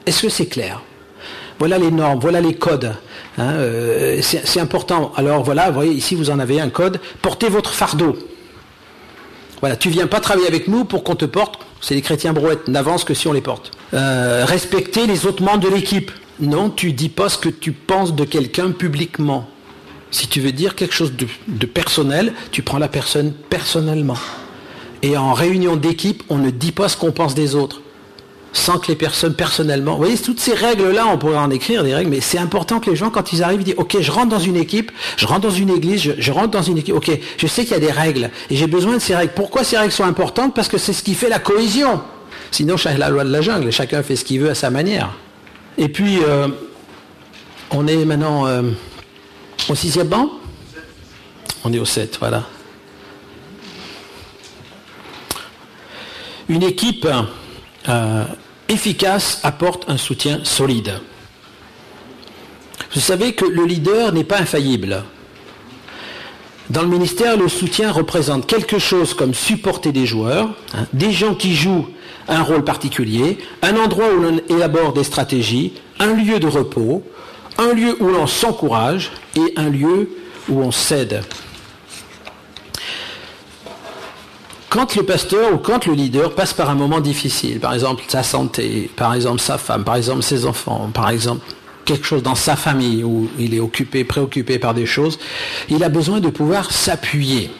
Est-ce que c'est clair? Voilà les normes, voilà les codes. Hein, c'est important. Alors voilà, vous voyez, ici vous en avez un code. Portez votre fardeau. Voilà, tu viens pas travailler avec nous pour qu'on te porte. C'est les chrétiens brouettes, n'avance que si on les porte. Respecter les autres membres de l'équipe. Non, tu dis pas ce que tu penses de quelqu'un publiquement. Si tu veux dire quelque chose de personnel, tu prends la personne personnellement. Et en réunion d'équipe, on ne dit pas ce qu'on pense des autres. Sans que les personnes personnellement... Vous voyez, toutes ces règles-là, on pourrait en écrire des règles, mais c'est important que les gens, quand ils arrivent, ils disent « Ok, je rentre dans une équipe, je rentre dans une église, je rentre dans une équipe. Ok, je sais qu'il y a des règles, et j'ai besoin de ces règles. Pourquoi ces règles sont importantes? Parce que c'est ce qui fait la cohésion. Sinon, c'est la loi de la jungle, chacun fait ce qu'il veut à sa manière. Et puis, on est maintenant au 6e banc? On est au 7, voilà. Une équipe... efficace apporte un soutien solide. Vous savez que le leader n'est pas infaillible. Dans le ministère, le soutien représente quelque chose comme supporter des joueurs, des gens qui jouent un rôle particulier, un endroit où l'on élabore des stratégies, un lieu de repos, un lieu où l'on s'encourage et un lieu où on s'aide. Quand le pasteur ou quand le leader passe par un moment difficile, par exemple sa santé, par exemple sa femme, par exemple ses enfants, par exemple quelque chose dans sa famille où il est préoccupé par des choses, il a besoin de pouvoir s'appuyer.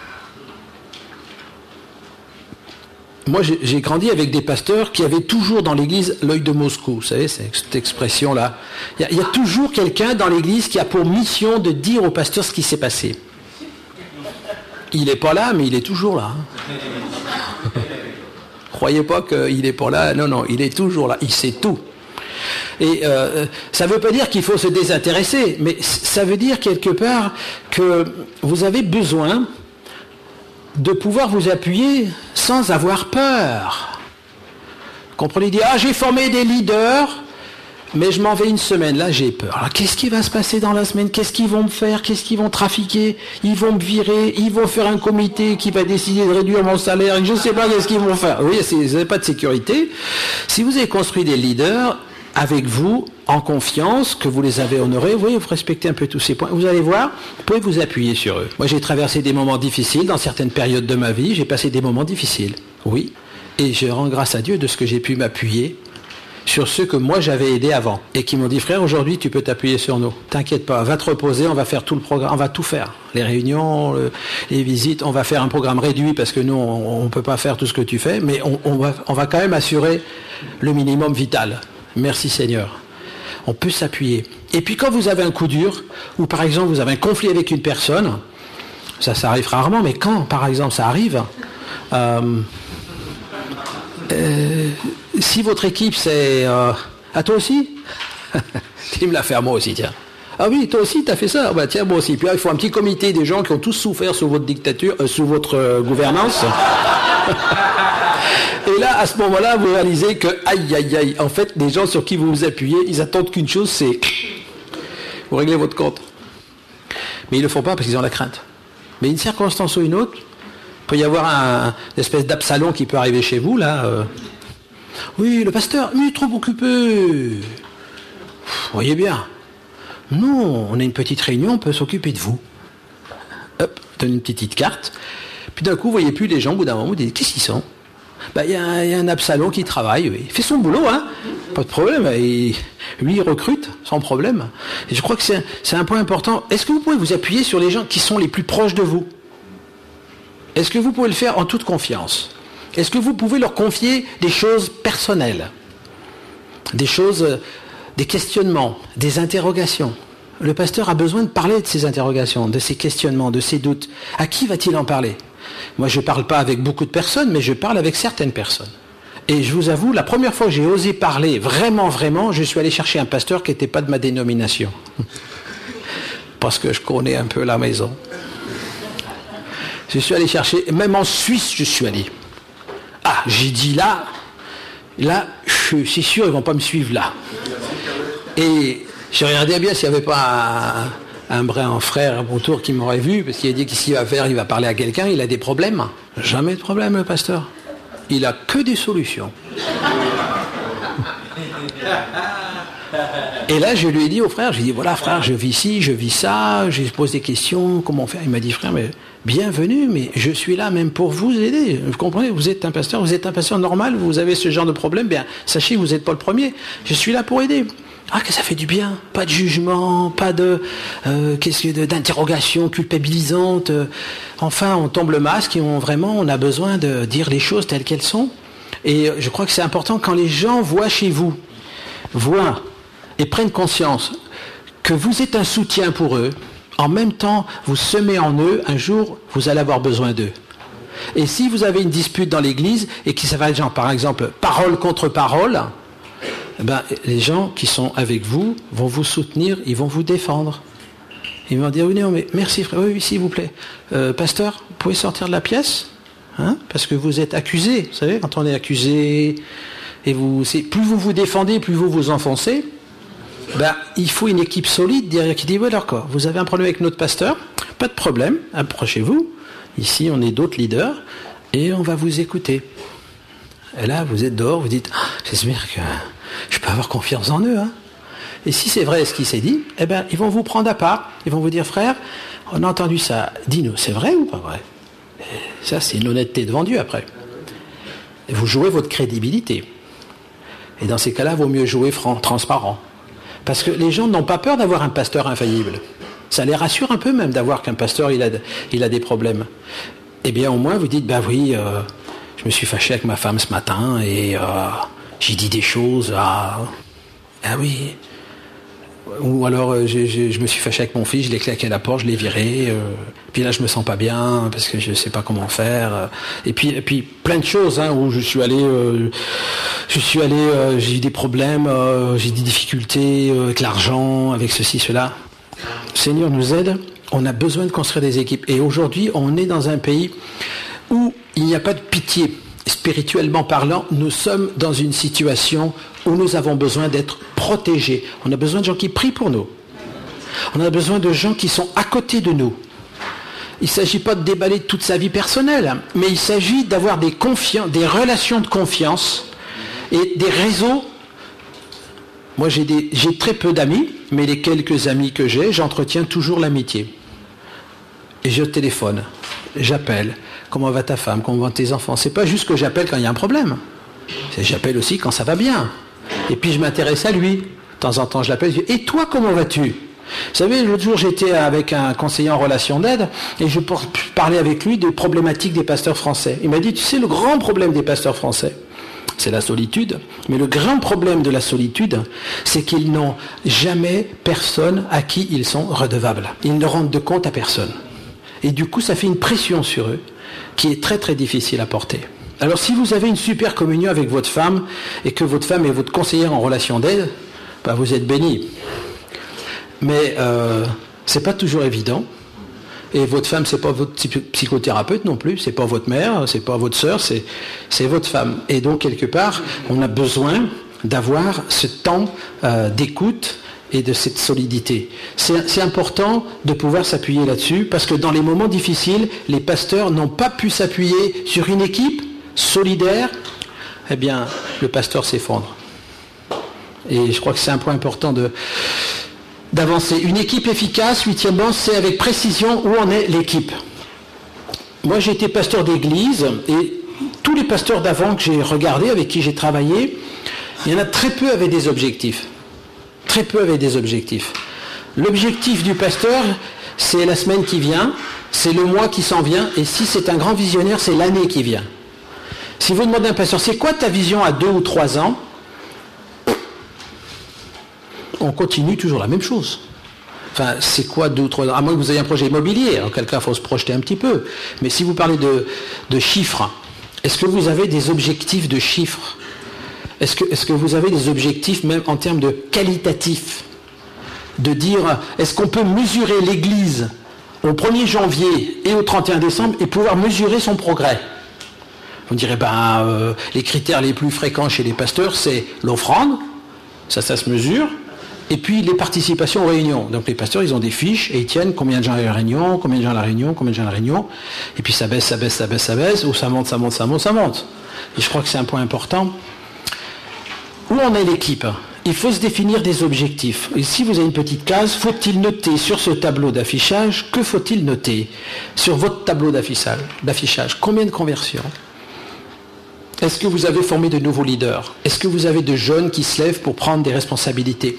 Moi, j'ai grandi avec des pasteurs qui avaient toujours dans l'église l'œil de Moscou. Vous savez, c'est cette expression-là. Il y a toujours quelqu'un dans l'église qui a pour mission de dire au pasteur ce qui s'est passé. Il n'est pas là, mais il est toujours là. Croyez pas qu'il n'est pas là. Non, il est toujours là. Il sait tout. Et ça ne veut pas dire qu'il faut se désintéresser, mais ça veut dire quelque part que vous avez besoin de pouvoir vous appuyer sans avoir peur. Comprenez, dire, j'ai formé des leaders, mais je m'en vais une semaine, là j'ai peur. Alors qu'est-ce qui va se passer dans la semaine? Qu'est-ce qu'ils vont me faire? Qu'est-ce qu'ils vont trafiquer? Ils vont me virer? Ils vont faire un comité qui va décider de réduire mon salaire? Je ne sais pas qu'est-ce qu'ils vont faire. Oui, vous n'avez pas de sécurité. Si vous avez construit des leaders avec vous, en confiance, que vous les avez honorés, vous respectez un peu tous ces points. Vous allez voir, vous pouvez vous appuyer sur eux. Moi j'ai traversé des moments difficiles dans certaines périodes de ma vie, j'ai passé des moments difficiles, oui. Et je rends grâce à Dieu de ce que j'ai pu m'appuyer sur ceux que moi j'avais aidés avant et qui m'ont dit frère, aujourd'hui tu peux t'appuyer sur nous, t'inquiète pas, va te reposer, on va faire tout le programme, on va tout faire, les réunions, les visites, on va faire un programme réduit parce que nous on peut pas faire tout ce que tu fais, mais on va quand même assurer le minimum vital. Merci Seigneur. On peut s'appuyer. Et puis quand vous avez un coup dur, ou par exemple vous avez un conflit avec une personne, ça arrive rarement, mais quand par exemple ça arrive, si votre équipe c'est... ah toi aussi? Il me l'a fait à moi aussi, tiens. Ah oui, toi aussi t'as fait ça? Bah tiens, moi aussi. Puis là, il faut un petit comité des gens qui ont tous souffert sous votre dictature, sous votre gouvernance. Et là, à ce moment-là, vous réalisez que, aïe, en fait, les gens sur qui vous vous appuyez, ils attendent qu'une chose, c'est vous réglez votre compte. Mais ils ne le font pas parce qu'ils ont la crainte. Mais une circonstance ou une autre, il peut y avoir une espèce d'Absalom qui peut arriver chez vous, là. Oui, le pasteur, il est trop occupé. Vous voyez bien. Non, on a une petite réunion, on peut s'occuper de vous. Hop, donne une petite carte. Puis d'un coup, vous voyez plus les gens, au bout d'un moment, vous dites, qu'est-ce qu'ils sont? Il y a un Absalom qui travaille, oui. Il fait son boulot, hein, pas de problème. Lui, il recrute sans problème. Et je crois que c'est un point important. Est-ce que vous pouvez vous appuyer sur les gens qui sont les plus proches de vous? Est-ce que vous pouvez le faire en toute confiance? Est-ce que vous pouvez leur confier des choses personnelles? Des choses, des questionnements, des interrogations? Le pasteur a besoin de parler de ces interrogations, de ces questionnements, de ces doutes. À qui va-t-il en parler? Moi, je ne parle pas avec beaucoup de personnes, mais je parle avec certaines personnes. Et je vous avoue, la première fois que j'ai osé parler, vraiment, je suis allé chercher un pasteur qui n'était pas de ma dénomination. Parce que je connais un peu la maison. Je suis allé chercher, même en Suisse, je suis allé. Ah, j'ai dit là, je suis sûr, ils ne vont pas me suivre là. Et je regardais bien s'il n'y avait pas un brin frère autour qui m'aurait vu, parce qu'il a dit qu'ici il va faire, il va parler à quelqu'un, il a des problèmes. Jamais de problème, le pasteur. Il a que des solutions. Et là, je lui ai dit au frère, j'ai dit, voilà frère, je vis ci, je vis ça, je pose des questions, comment faire? Il m'a dit, frère, mais bienvenue, mais je suis là même pour vous aider. Vous comprenez? Vous êtes un pasteur normal, vous avez ce genre de problème, bien, sachez que vous n'êtes pas le premier. Je suis là pour aider. Ah, que ça fait du bien. Pas de jugement, pas de d'interrogation culpabilisante. Enfin, on tombe le masque et on a besoin de dire les choses telles qu'elles sont. Et je crois que c'est important quand les gens voient chez vous, voient et prennent conscience que vous êtes un soutien pour eux. En même temps, vous semez en eux, un jour, vous allez avoir besoin d'eux. Et si vous avez une dispute dans l'église, et que ça va être genre, par exemple, parole contre parole, les gens qui sont avec vous vont vous soutenir, ils vont vous défendre. Ils vont dire, oui, non, mais merci frère, oui, s'il vous plaît. Pasteur, vous pouvez sortir de la pièce, hein, parce que vous êtes accusé. Vous savez, quand on est accusé, et plus vous vous défendez, plus vous vous enfoncez, il faut une équipe solide derrière qui dit, oui, d'accord, vous avez un problème avec notre pasteur, pas de problème, approchez-vous. Ici, on est d'autres leaders, et on va vous écouter. Et là, vous êtes dehors, vous dites, j'espère que je peux avoir confiance en eux. Hein. Et si c'est vrai ce qui s'est dit, ils vont vous prendre à part. Ils vont vous dire, frère, on a entendu ça. Dis-nous, c'est vrai ou pas vrai? Et ça, c'est une honnêteté devant Dieu après. Et vous jouez votre crédibilité. Et dans ces cas-là, il vaut mieux jouer transparent. Parce que les gens n'ont pas peur d'avoir un pasteur infaillible. Ça les rassure un peu même d'avoir qu'un pasteur, il a des problèmes. Eh bien, au moins, vous dites, je me suis fâché avec ma femme ce matin et j'ai dit des choses ah oui. Ou alors je me suis fâché avec mon fils, je l'ai claqué à la porte, je l'ai viré. Puis là je me sens pas bien parce que je ne sais pas comment faire. Et puis plein de choses où je suis allé, j'ai eu des problèmes, j'ai des difficultés avec l'argent, avec ceci, cela. Le Seigneur nous aide. On a besoin de construire des équipes. Et aujourd'hui, on est dans un pays où il n'y a pas de pitié. Spirituellement parlant, nous sommes dans une situation où nous avons besoin d'être protégés. On a besoin de gens qui prient pour nous. On a besoin de gens qui sont à côté de nous. Il ne s'agit pas de déballer toute sa vie personnelle, mais il s'agit d'avoir des relations de confiance et des réseaux. Moi, j'ai très peu d'amis, mais les quelques amis que j'ai, j'entretiens toujours l'amitié. Et je téléphone, j'appelle. Comment va ta femme? Comment vont tes enfants? C'est pas juste que j'appelle quand il y a un problème. J'appelle aussi quand ça va bien. Et puis je m'intéresse à lui. De temps en temps, je l'appelle. Je dis, et toi, comment vas-tu? Vous savez, l'autre jour, j'étais avec un conseiller en relation d'aide et je parlais avec lui des problématiques des pasteurs français. Il m'a dit, tu sais, le grand problème des pasteurs français, c'est la solitude. Mais le grand problème de la solitude, c'est qu'ils n'ont jamais personne à qui ils sont redevables. Ils ne rendent de compte à personne. Et du coup, ça fait une pression sur eux qui est très très difficile à porter. Alors si vous avez une super communion avec votre femme et que votre femme est votre conseillère en relation d'aide, vous êtes béni. Mais c'est pas toujours évident. Et votre femme, c'est pas votre psychothérapeute non plus, c'est pas votre mère, c'est pas votre sœur, c'est votre femme. Et donc quelque part, on a besoin d'avoir ce temps d'écoute et de cette solidité. C'est important de pouvoir s'appuyer là-dessus, parce que dans les moments difficiles, les pasteurs n'ont pas pu s'appuyer sur une équipe solidaire, eh bien, le pasteur s'effondre. Et je crois que c'est un point important d'avancer. Une équipe efficace, huitièmement, c'est avec précision où en est l'équipe. Moi, j'ai été pasteur d'église, et tous les pasteurs d'avant que j'ai regardés, avec qui j'ai travaillé, il y en a très peu avaient des objectifs. Très peu avaient des objectifs. L'objectif du pasteur, c'est la semaine qui vient, c'est le mois qui s'en vient, et si c'est un grand visionnaire, c'est l'année qui vient. Si vous demandez à un pasteur, c'est quoi ta vision à 2 ou 3 ans? On continue toujours la même chose. Enfin, c'est quoi 2 ou 3 ans? À moins que vous ayez un projet immobilier, en quel cas il faut se projeter un petit peu. Mais si vous parlez de chiffres, est-ce que vous avez des objectifs de chiffres? Est-ce que vous avez des objectifs même en termes de qualitatif? De dire, est-ce qu'on peut mesurer l'Église au 1er janvier et au 31 décembre et pouvoir mesurer son progrès? Vous direz, les critères les plus fréquents chez les pasteurs, c'est l'offrande, ça se mesure, et puis les participations aux réunions. Donc les pasteurs, ils ont des fiches et ils tiennent combien de gens à la réunion, combien de gens à la réunion, combien de gens à la réunion, et puis ça baisse, ou ça monte. Et je crois que c'est un point important. où en est l'équipe? Il faut se définir des objectifs. Et si vous avez une petite case, faut-il noter sur ce tableau d'affichage, que faut-il noter sur votre tableau d'affichage? Combien de conversions? Est-ce que vous avez formé de nouveaux leaders? Est-ce que vous avez de jeunes qui se lèvent pour prendre des responsabilités?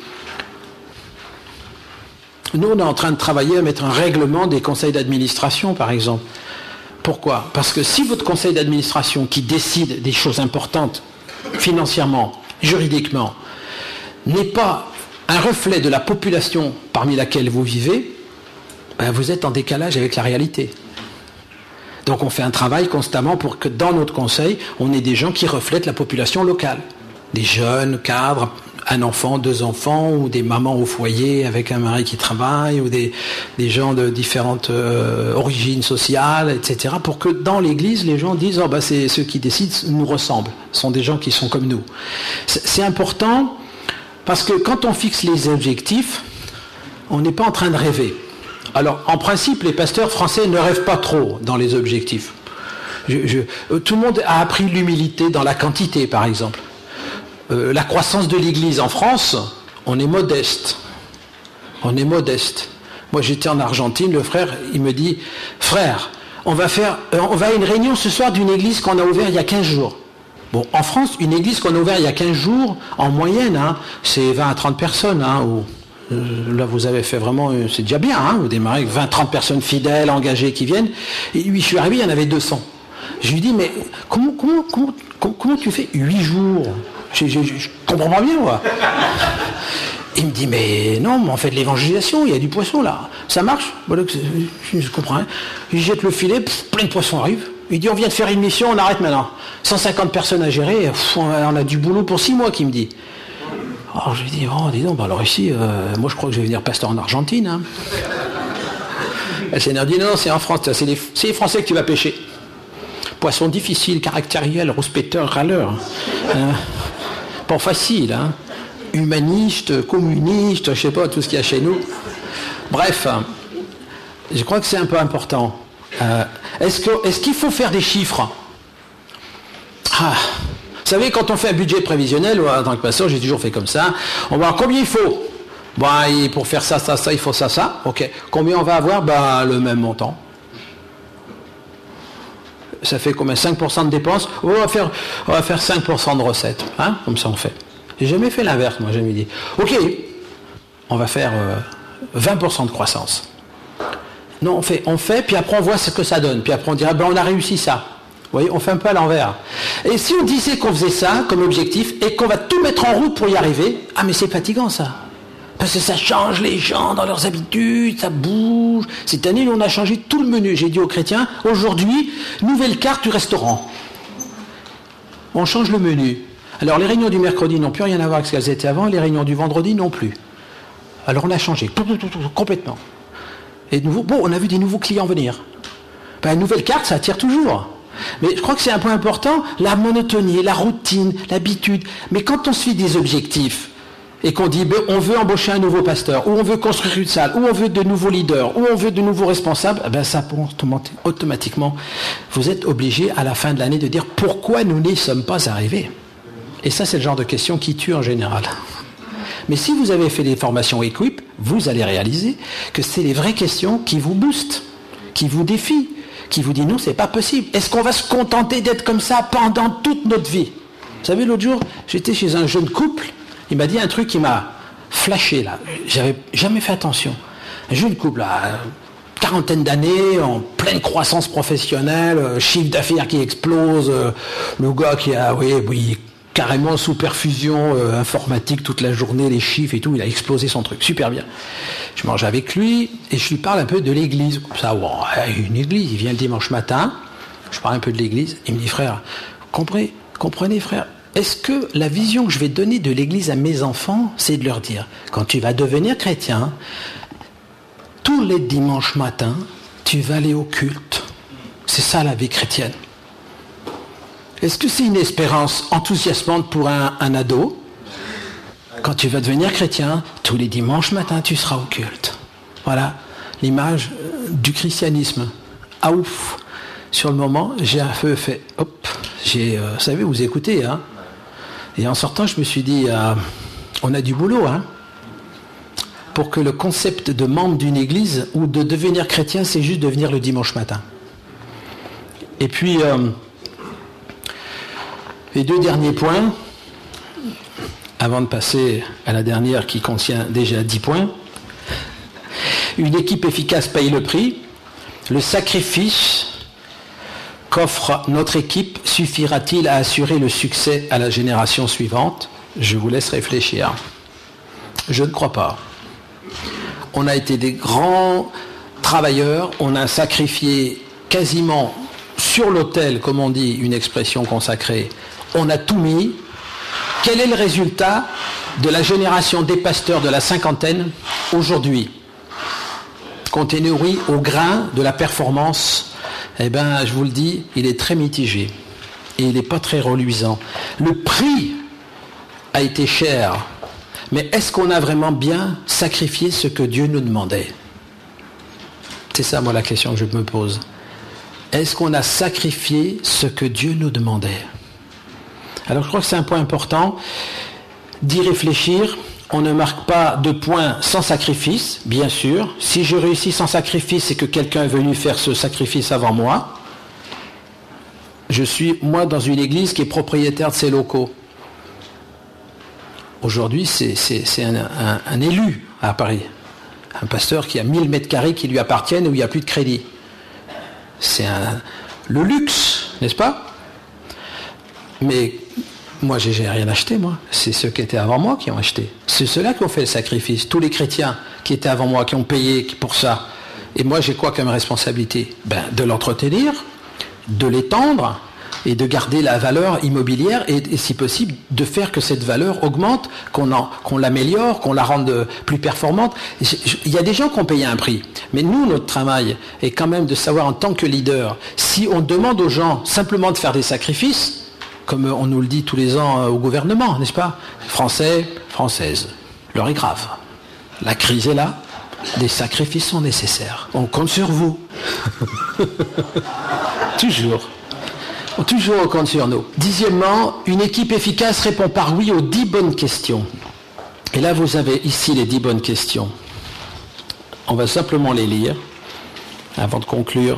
Nous, on est en train de travailler à mettre un règlement des conseils d'administration, par exemple. Pourquoi? Parce que si votre conseil d'administration qui décide des choses importantes, financièrement, juridiquement, n'est pas un reflet de la population parmi laquelle vous vivez, ben vous êtes en décalage avec la réalité. Donc on fait un travail constamment pour que dans notre conseil, on ait des gens qui reflètent la population locale. Des jeunes cadres, un enfant, 2 enfants, ou des mamans au foyer avec un mari qui travaille, ou des gens de différentes origines sociales, etc. Pour que dans l'église, les gens disent « Oh ben c'est ceux qui décident nous ressemblent, ce sont des gens qui sont comme nous ». C'est important parce que quand on fixe les objectifs, on n'est pas en train de rêver. Alors, en principe, les pasteurs français ne rêvent pas trop dans les objectifs. Tout le monde a appris l'humilité dans la quantité, par exemple. La croissance de l'Église en France, on est modeste. On est modeste. Moi, j'étais en Argentine, le frère, il me dit, frère, on va à une réunion ce soir d'une église qu'on a ouverte il y a 15 jours. Bon, en France, une église qu'on a ouverte il y a 15 jours, en moyenne, c'est 20 à 30 personnes, là, vous avez fait vraiment, c'est déjà bien, vous démarrez avec 20-30 personnes fidèles, engagées qui viennent. Et lui, je suis arrivé, il y en avait 200. Je lui dis, mais comment tu fais 8 jours? Je comprends pas bien, moi. Il me dit, mais non, mais on fait de l'évangélisation, il y a du poisson, là. Ça marche? Voilà, je comprends rien. Il jette le filet, plein de poissons arrivent. Il dit, on vient de faire une mission, on arrête maintenant. 150 personnes à gérer, on a du boulot pour 6 mois, qu'il me dit. Alors je lui dis, oh dis donc, alors ici, moi je crois que je vais venir pasteur en Argentine. Le Seigneur dit, non, c'est en France, c'est les Français que tu vas pêcher. Poisson difficile, caractériel, rouspéteur, râleur. Pas facile, humaniste, communiste, je sais pas, tout ce qu'il y a chez nous. Bref, je crois que c'est un peu important. Est-ce qu'il faut faire des chiffres? Vous savez, quand on fait un budget prévisionnel, en tant que pasteur, j'ai toujours fait comme ça. On va voir combien il faut. Pour faire ça, il faut ça. Ok. Combien on va avoir? Le même montant. Ça fait combien? 5% de dépenses. On va faire 5% de recettes. Comme ça on fait. J'ai jamais fait l'inverse, moi, j'ai jamais dit. Ok, on va faire 20% de croissance. Non, on fait, puis après on voit ce que ça donne. Puis après on dira, on a réussi ça. Vous voyez, on fait un peu à l'envers. Et si on disait qu'on faisait ça comme objectif et qu'on va tout mettre en route pour y arriver, mais c'est fatigant ça. Parce que ça change les gens dans leurs habitudes, ça bouge. Cette année, on a changé tout le menu. J'ai dit aux chrétiens, aujourd'hui, nouvelle carte du restaurant. On change le menu. Alors les réunions du mercredi n'ont plus rien à voir avec ce qu'elles étaient avant, les réunions du vendredi non plus. Alors on a changé, complètement. Et de nouveau, on a vu des nouveaux clients venir. Une nouvelle carte, ça attire toujours. Mais je crois que c'est un point important, la monotonie, la routine, l'habitude. Mais quand on se fait des objectifs, et qu'on dit, on veut embaucher un nouveau pasteur, ou on veut construire une salle, ou on veut de nouveaux leaders, ou on veut de nouveaux responsables, ça automatiquement, vous êtes obligé à la fin de l'année de dire pourquoi nous n'y sommes pas arrivés. Et ça, c'est le genre de question qui tue en général. Mais si vous avez fait des formations Equip, vous allez réaliser que c'est les vraies questions qui vous boostent, qui vous défient, qui vous disent non, c'est pas possible. Est-ce qu'on va se contenter d'être comme ça pendant toute notre vie? Vous savez, l'autre jour, j'étais chez un jeune couple, il m'a dit un truc qui m'a flashé, là. J'avais jamais fait attention. Un jeune couple, là, quarantaine d'années, en pleine croissance professionnelle, chiffre d'affaires qui explose, le gars qui a, carrément sous perfusion informatique toute la journée, les chiffres et tout, il a explosé son truc, super bien. Je mange avec lui et je lui parle un peu de l'église. Comme ça, une église, il vient le dimanche matin, je parle un peu de l'église, il me dit, frère, comprenez frère, est-ce que la vision que je vais donner de l'église à mes enfants, c'est de leur dire, quand tu vas devenir chrétien, tous les dimanches matins, tu vas aller au culte. C'est ça la vie chrétienne. Est-ce que c'est une espérance enthousiasmante pour un ado? Quand tu vas devenir chrétien, tous les dimanches matins, tu seras au culte. Voilà l'image du christianisme. Ouf. Sur le moment, j'ai un peu fait, vous savez, vous écoutez, Et en sortant, je me suis dit, on a du boulot, hein, pour que le concept de membre d'une église ou de devenir chrétien, c'est juste de venir le dimanche matin. Et puis, les 2 derniers points, avant de passer à la dernière qui contient déjà 10 points. Une équipe efficace paye le prix. Le sacrifice qu'offre notre équipe suffira-t-il à assurer le succès à la génération suivante? Je vous laisse réfléchir. Je ne crois pas. On a été des grands travailleurs, on a sacrifié quasiment sur l'autel, comme on dit, une expression consacrée. On a tout mis. Quel est le résultat de la génération des pasteurs de la cinquantaine aujourd'hui? Compte tenu, oui, au grain de la performance, eh bien, je vous le dis, il est très mitigé. Et il n'est pas très reluisant. Le prix a été cher. Mais est-ce qu'on a vraiment bien sacrifié ce que Dieu nous demandait? C'est ça, moi, la question que je me pose. Est-ce qu'on a sacrifié ce que Dieu nous demandait? Alors, je crois que c'est un point important d'y réfléchir. On ne marque pas de points sans sacrifice, bien sûr. Si je réussis sans sacrifice, c'est que quelqu'un est venu faire ce sacrifice avant moi. Je suis, moi, dans une église qui est propriétaire de ses locaux. Aujourd'hui, c'est un élu à Paris. Un pasteur qui a 1000 mètres carrés qui lui appartiennent où il n'y a plus de crédit. C'est le luxe, n'est-ce pas? Mais moi, j'ai rien acheté, moi. C'est ceux qui étaient avant moi qui ont acheté. C'est ceux-là qui ont fait le sacrifice. Tous les chrétiens qui étaient avant moi, qui ont payé pour ça. Et moi, j'ai quoi comme responsabilité? De l'entretenir, de l'étendre, et de garder la valeur immobilière et si possible de faire que cette valeur augmente, qu'on l'améliore, qu'on la rende plus performante. Il y a des gens qui ont payé un prix, mais nous, notre travail est quand même de savoir en tant que leader, si on demande aux gens simplement de faire des sacrifices, comme on nous le dit tous les ans au gouvernement, n'est-ce pas? Français, Françaises, l'heure est grave. La crise est là, des sacrifices sont nécessaires. On compte sur vous. Toujours. Toujours on compte sur nous. 10e, une équipe efficace répond par oui aux 10 bonnes questions. Et là, vous avez ici les 10 bonnes questions. On va simplement les lire avant de conclure.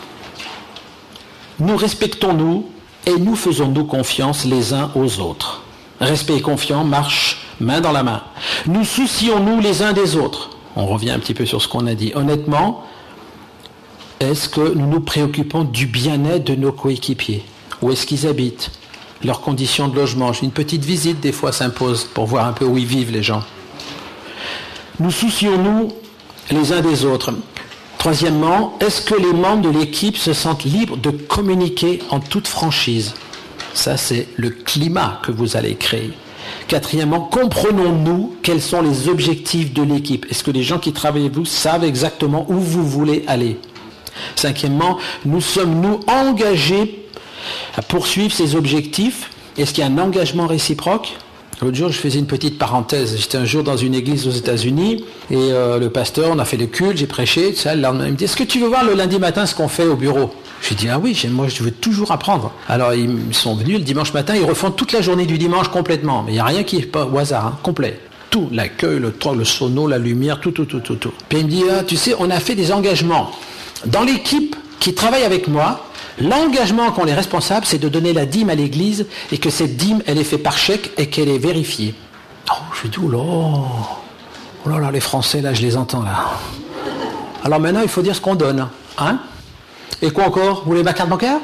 Nous respectons-nous et nous faisons-nous confiance les uns aux autres? Respect et confiance marchent main dans la main. Nous soucions-nous les uns des autres? On revient un petit peu sur ce qu'on a dit. Honnêtement, est-ce que nous nous préoccupons du bien-être de nos coéquipiers? Où est-ce qu'ils habitent? Leurs conditions de logement? Une petite visite, des fois, s'impose pour voir un peu où ils vivent, les gens. Nous soucions-nous les uns des autres? 3e, est-ce que les membres de l'équipe se sentent libres de communiquer en toute franchise? Ça, c'est le climat que vous allez créer. 4e, comprenons-nous quels sont les objectifs de l'équipe? Est-ce que les gens qui travaillent avec vous savent exactement où vous voulez aller? 5e, nous sommes-nous engagés à poursuivre ces objectifs? Est-ce qu'il y a un engagement réciproque? L'autre jour, je faisais une petite parenthèse. J'étais un jour dans une église aux États-Unis et le pasteur, on a fait le culte, j'ai prêché, tout ça. Le lendemain, il me dit, est-ce que tu veux voir le lundi matin ce qu'on fait au bureau? J'ai dit, ah oui, moi je veux toujours apprendre. Alors ils sont venus le dimanche matin, ils refont toute la journée du dimanche complètement. Mais il n'y a rien qui est pas au hasard, hein, complet. Tout, l'accueil, le sono, la lumière, tout. Puis il me dit, ah, tu sais, on a fait des engagements. Dans l'équipe qui travaille avec moi, l'engagement qu'ont les responsables, c'est de donner la dîme à l'église et que cette dîme, elle est faite par chèque et qu'elle est vérifiée. Oh, je dis, oh là là, les Français, là, je les entends, là. Alors maintenant, il faut dire ce qu'on donne. Hein? Et quoi encore? Vous voulez ma carte bancaire?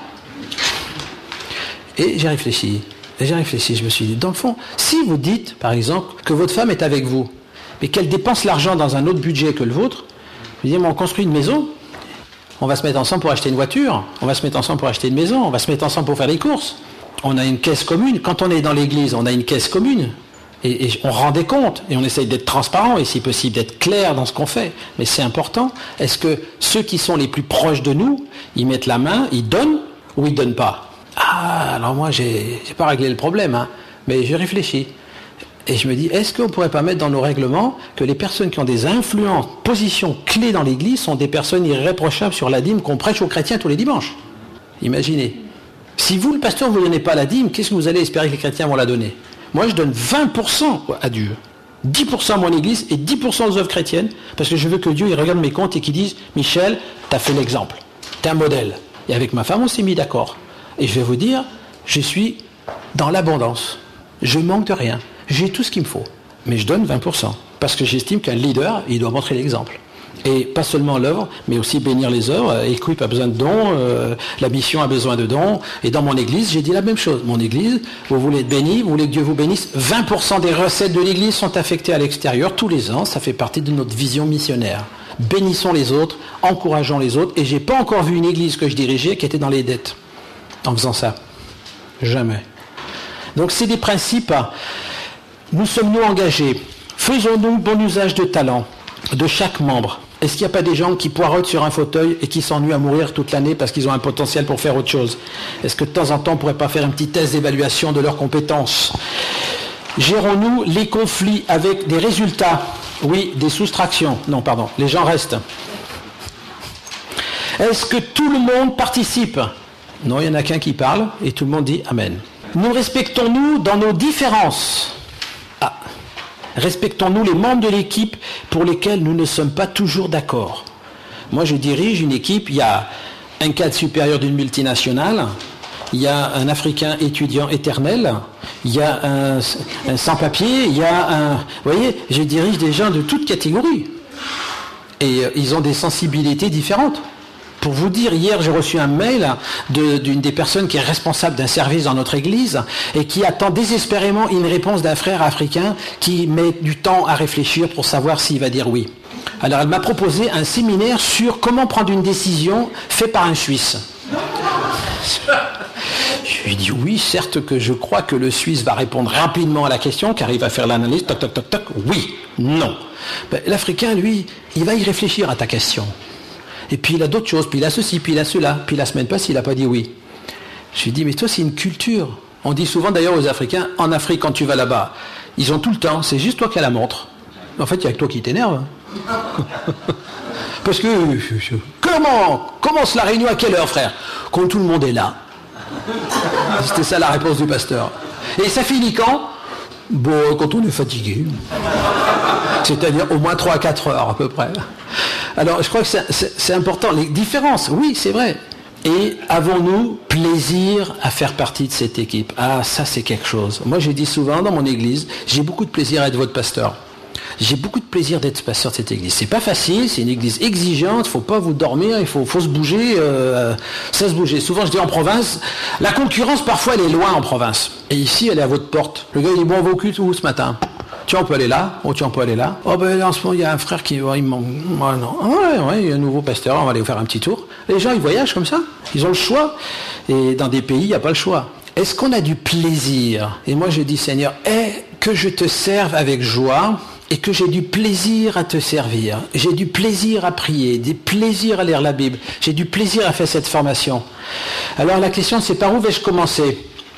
Et j'ai réfléchi, je me suis dit, dans le fond, si vous dites, par exemple, que votre femme est avec vous, mais qu'elle dépense l'argent dans un autre budget que le vôtre, vous dites, on construit une maison, on va se mettre ensemble pour acheter une voiture, on va se mettre ensemble pour acheter une maison, on va se mettre ensemble pour faire des courses. On a une caisse commune. Quand on est dans l'église, on a une caisse commune. Et on rend des comptes. Et on essaye d'être transparent et si possible d'être clair dans ce qu'on fait. Mais c'est important. Est-ce que ceux qui sont les plus proches de nous, ils mettent la main, ils donnent ou ils donnent pas? Ah, alors moi, j'ai pas réglé le problème, hein, mais j'ai réfléchi. Et je me dis, est-ce qu'on ne pourrait pas mettre dans nos règlements que les personnes qui ont des influences, positions clés dans l'église sont des personnes irréprochables sur la dîme qu'on prêche aux chrétiens tous les dimanches? Imaginez. Si vous, le pasteur, ne vous donnez pas la dîme, qu'est-ce que vous allez espérer que les chrétiens vont la donner? Moi, je donne 20% à Dieu. 10% à mon église et 10% aux œuvres chrétiennes, parce que je veux que Dieu il regarde mes comptes et qu'il dise « Michel, tu as fait l'exemple, tu es un modèle ». Et avec ma femme, on s'est mis d'accord. Et je vais vous dire, je suis dans l'abondance. Je manque de rien. J'ai tout ce qu'il me faut. Mais je donne 20%. Parce que j'estime qu'un leader, il doit montrer l'exemple. Et pas seulement l'œuvre, mais aussi bénir les œuvres. Equip a besoin de dons, la mission a besoin de dons. Et dans mon église, j'ai dit la même chose. Mon église, vous voulez être béni, vous voulez que Dieu vous bénisse. 20% des recettes de l'église sont affectées à l'extérieur tous les ans. Ça fait partie de notre vision missionnaire. Bénissons les autres, encourageons les autres. Et j'ai pas encore vu une église que je dirigeais qui était dans les dettes en faisant ça. Jamais. Donc c'est des principes. Nous sommes-nous engagés? Faisons-nous bon usage de talent de chaque membre? Est-ce qu'il n'y a pas des gens qui poireautent sur un fauteuil et qui s'ennuient à mourir toute l'année parce qu'ils ont un potentiel pour faire autre chose? Est-ce que de temps en temps on ne pourrait pas faire un petit test d'évaluation de leurs compétences? Gérons-nous les conflits avec des résultats? Oui, des soustractions. Non, pardon, les gens restent. Est-ce que tout le monde participe? Non, il n'y en a qu'un qui parle et tout le monde dit Amen. Nous respectons-nous dans nos différences? Respectons-nous les membres de l'équipe pour lesquels nous ne sommes pas toujours d'accord? Moi, je dirige une équipe, il y a un cadre supérieur d'une multinationale, il y a un Africain étudiant éternel, il y a un sans-papier, il y a un... Vous voyez, je dirige des gens de toutes catégories. Et ils ont des sensibilités différentes. Pour vous dire, hier j'ai reçu un mail d'une des personnes qui est responsable d'un service dans notre église et qui attend désespérément une réponse d'un frère africain qui met du temps à réfléchir pour savoir s'il va dire oui. Alors elle m'a proposé un séminaire sur comment prendre une décision fait par un Suisse. Je lui ai dit oui, certes que je crois que le Suisse va répondre rapidement à la question car il va faire l'analyse, toc toc toc toc, oui, non. Ben, l'Africain, lui, il va y réfléchir à ta question. Et puis il a d'autres choses, puis il a ceci, puis il a cela, puis la semaine passée, il n'a pas dit oui. Je lui ai dit, mais toi, c'est une culture. On dit souvent d'ailleurs aux Africains, en Afrique, quand tu vas là-bas, ils ont tout le temps, c'est juste toi qui as la montre. En fait, il n'y a que toi qui t'énerve. Parce que, comment commence la réunion à quelle heure, frère? Quand tout le monde est là. C'était ça la réponse du pasteur. Et ça finit quand? Bon, quand on est fatigué. C'est-à-dire au moins 3 à 4 heures à peu près. Alors je crois que c'est important. Les différences, oui, c'est vrai. Et avons-nous plaisir à faire partie de cette équipe? Ah, ça c'est quelque chose. Moi je dis souvent dans mon église, j'ai beaucoup de plaisir à être votre pasteur. J'ai beaucoup de plaisir d'être pasteur de cette église. C'est pas facile, c'est une église exigeante, il faut pas vous dormir, il faut se bouger, ça se bouger. Souvent je dis en province, la concurrence parfois elle est loin en province. Et ici elle est à votre porte. Le gars il dit bon on va au culte où ce matin? Tiens, on peut aller là, oh tiens, on peut aller là. Oh ben en ce moment il y a un frère qui il me manque. Oh, non. Ouais, il y a un nouveau pasteur, on va aller faire un petit tour. Les gens ils voyagent comme ça, ils ont le choix. Et dans des pays, il n'y a pas le choix. Est-ce qu'on a du plaisir? Et moi je dis Seigneur, que je te serve avec joie. Et que j'ai du plaisir à te servir, j'ai du plaisir à prier, du plaisir à lire la Bible, j'ai du plaisir à faire cette formation. Alors la question c'est par où vais-je commencer?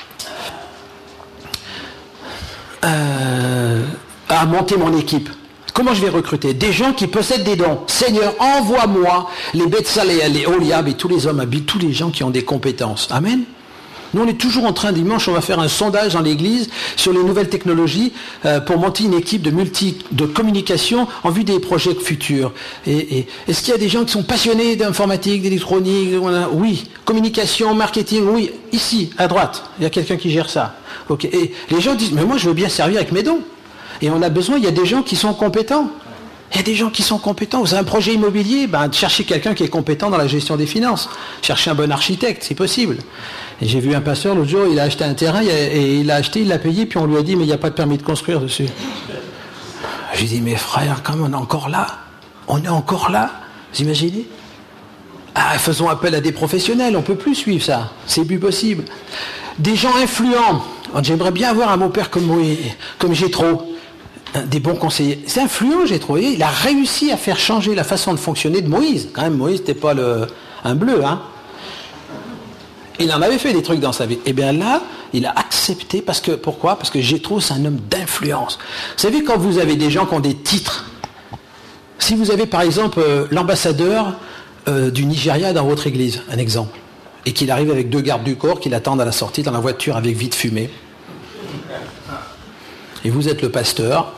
À monter mon équipe. Comment je vais recruter? Des gens qui possèdent des dons. Seigneur, envoie-moi les Betsalé, les Oliab et tous les hommes habiles, tous les gens qui ont des compétences. Amen. Nous, on est toujours en train, dimanche, on va faire un sondage dans l'église sur les nouvelles technologies pour monter une équipe de communication en vue des projets futurs. Et est-ce qu'il y a des gens qui sont passionnés d'informatique, d'électronique? Oui. Communication, marketing, oui. Ici, à droite, il y a quelqu'un qui gère ça. Okay. Et les gens disent, mais moi, je veux bien servir avec mes dons. Et on a besoin, il y a des gens qui sont compétents. Il y a des gens qui sont compétents. Vous avez un projet immobilier, cherchez quelqu'un qui est compétent dans la gestion des finances. Cherchez un bon architecte, c'est possible. Et j'ai vu un pasteur l'autre jour, il a acheté un terrain et il l'a acheté, il l'a payé, puis on lui a dit, mais il n'y a pas de permis de construire dessus. J'ai dit, mais frère, comme on est encore là? On est encore là? Vous imaginez? Ah, faisons appel à des professionnels, on ne peut plus suivre ça. C'est plus possible. Des gens influents. J'aimerais bien avoir un beau-père comme Jéthro. Des bons conseillers. C'est influent, j'ai trouvé. Il a réussi à faire changer la façon de fonctionner de Moïse. Quand même, Moïse n'était pas un bleu, hein. Il en avait fait des trucs dans sa vie. Et bien là, il a accepté pourquoi? Parce que Jéthro, c'est un homme d'influence. Vous savez, quand vous avez des gens qui ont des titres, si vous avez par exemple l'ambassadeur du Nigeria dans votre église, un exemple, et qu'il arrive avec 2 gardes du corps qui l'attendent à la sortie dans la voiture avec vide fumée. et vous êtes le pasteur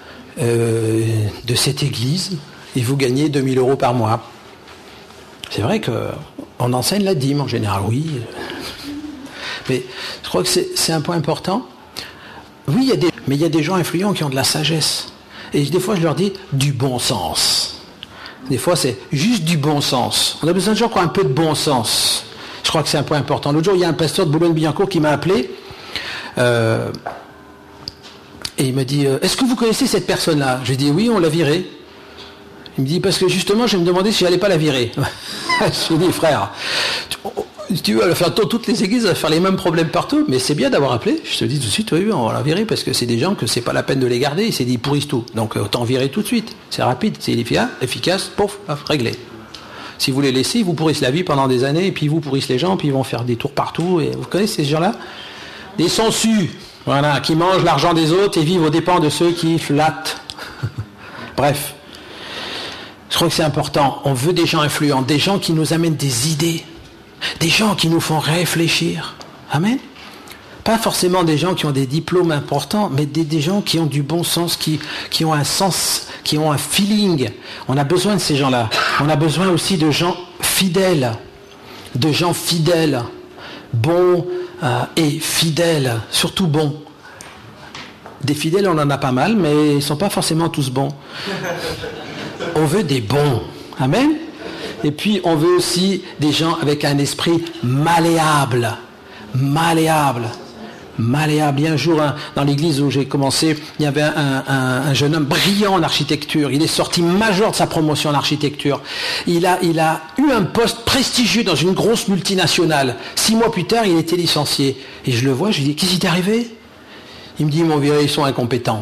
de cette église, et vous gagnez 2 000 € par mois. C'est vrai qu'on enseigne la dîme en général, oui. Mais je crois que c'est un point important. Oui, mais il y a des gens influents qui ont de la sagesse. Et des fois, je leur dis du bon sens. Des fois, c'est juste du bon sens. On a besoin de gens qui ont un peu de bon sens. Je crois que c'est un point important. L'autre jour, il y a un pasteur de Boulogne-Billancourt qui m'a appelé. Et il m'a dit, est-ce que vous connaissez cette personne-là? Je lui ai dit, oui, on l'a virée. Il me dit, parce que justement, je me demandais si j'allais pas la virer. Je lui ai dit, frère, tu vas faire toutes les églises, faire les mêmes problèmes partout, mais c'est bien d'avoir appelé. Je te dis tout de suite, oui, on va la virer, parce que c'est des gens que c'est pas la peine de les garder. Il s'est dit, ils pourrissent tout. Donc autant virer tout de suite. C'est rapide, c'est efficace, pouf, réglé. Si vous les laissez, ils vous pourrissent la vie pendant des années, et puis ils vous pourrissent les gens, puis ils vont faire des tours partout. Et vous connaissez ces gens-là? Des sangsues, voilà, qui mangent l'argent des autres et vivent aux dépens de ceux qui flattent. Bref. Je crois que c'est important. On veut des gens influents, des gens qui nous amènent des idées, des gens qui nous font réfléchir. Amen. Pas forcément des gens qui ont des diplômes importants, mais des gens qui ont du bon sens, qui ont un sens, qui ont un feeling. On a besoin de ces gens-là. On a besoin aussi de gens fidèles, bons et fidèles, surtout bons. Des fidèles, on en a pas mal, mais ils ne sont pas forcément tous bons. On veut des bons. Amen. Et puis, on veut aussi des gens avec un esprit malléable. Il y a un jour, dans l'église où j'ai commencé, il y avait un jeune homme brillant en architecture. Il est sorti major de sa promotion en architecture. Il a eu un poste prestigieux dans une grosse multinationale. 6 mois plus tard, il était licencié. Et je le vois, je lui dis, qu'est-ce qui t'est arrivé? Il me dit, mon vieux, ils sont incompétents.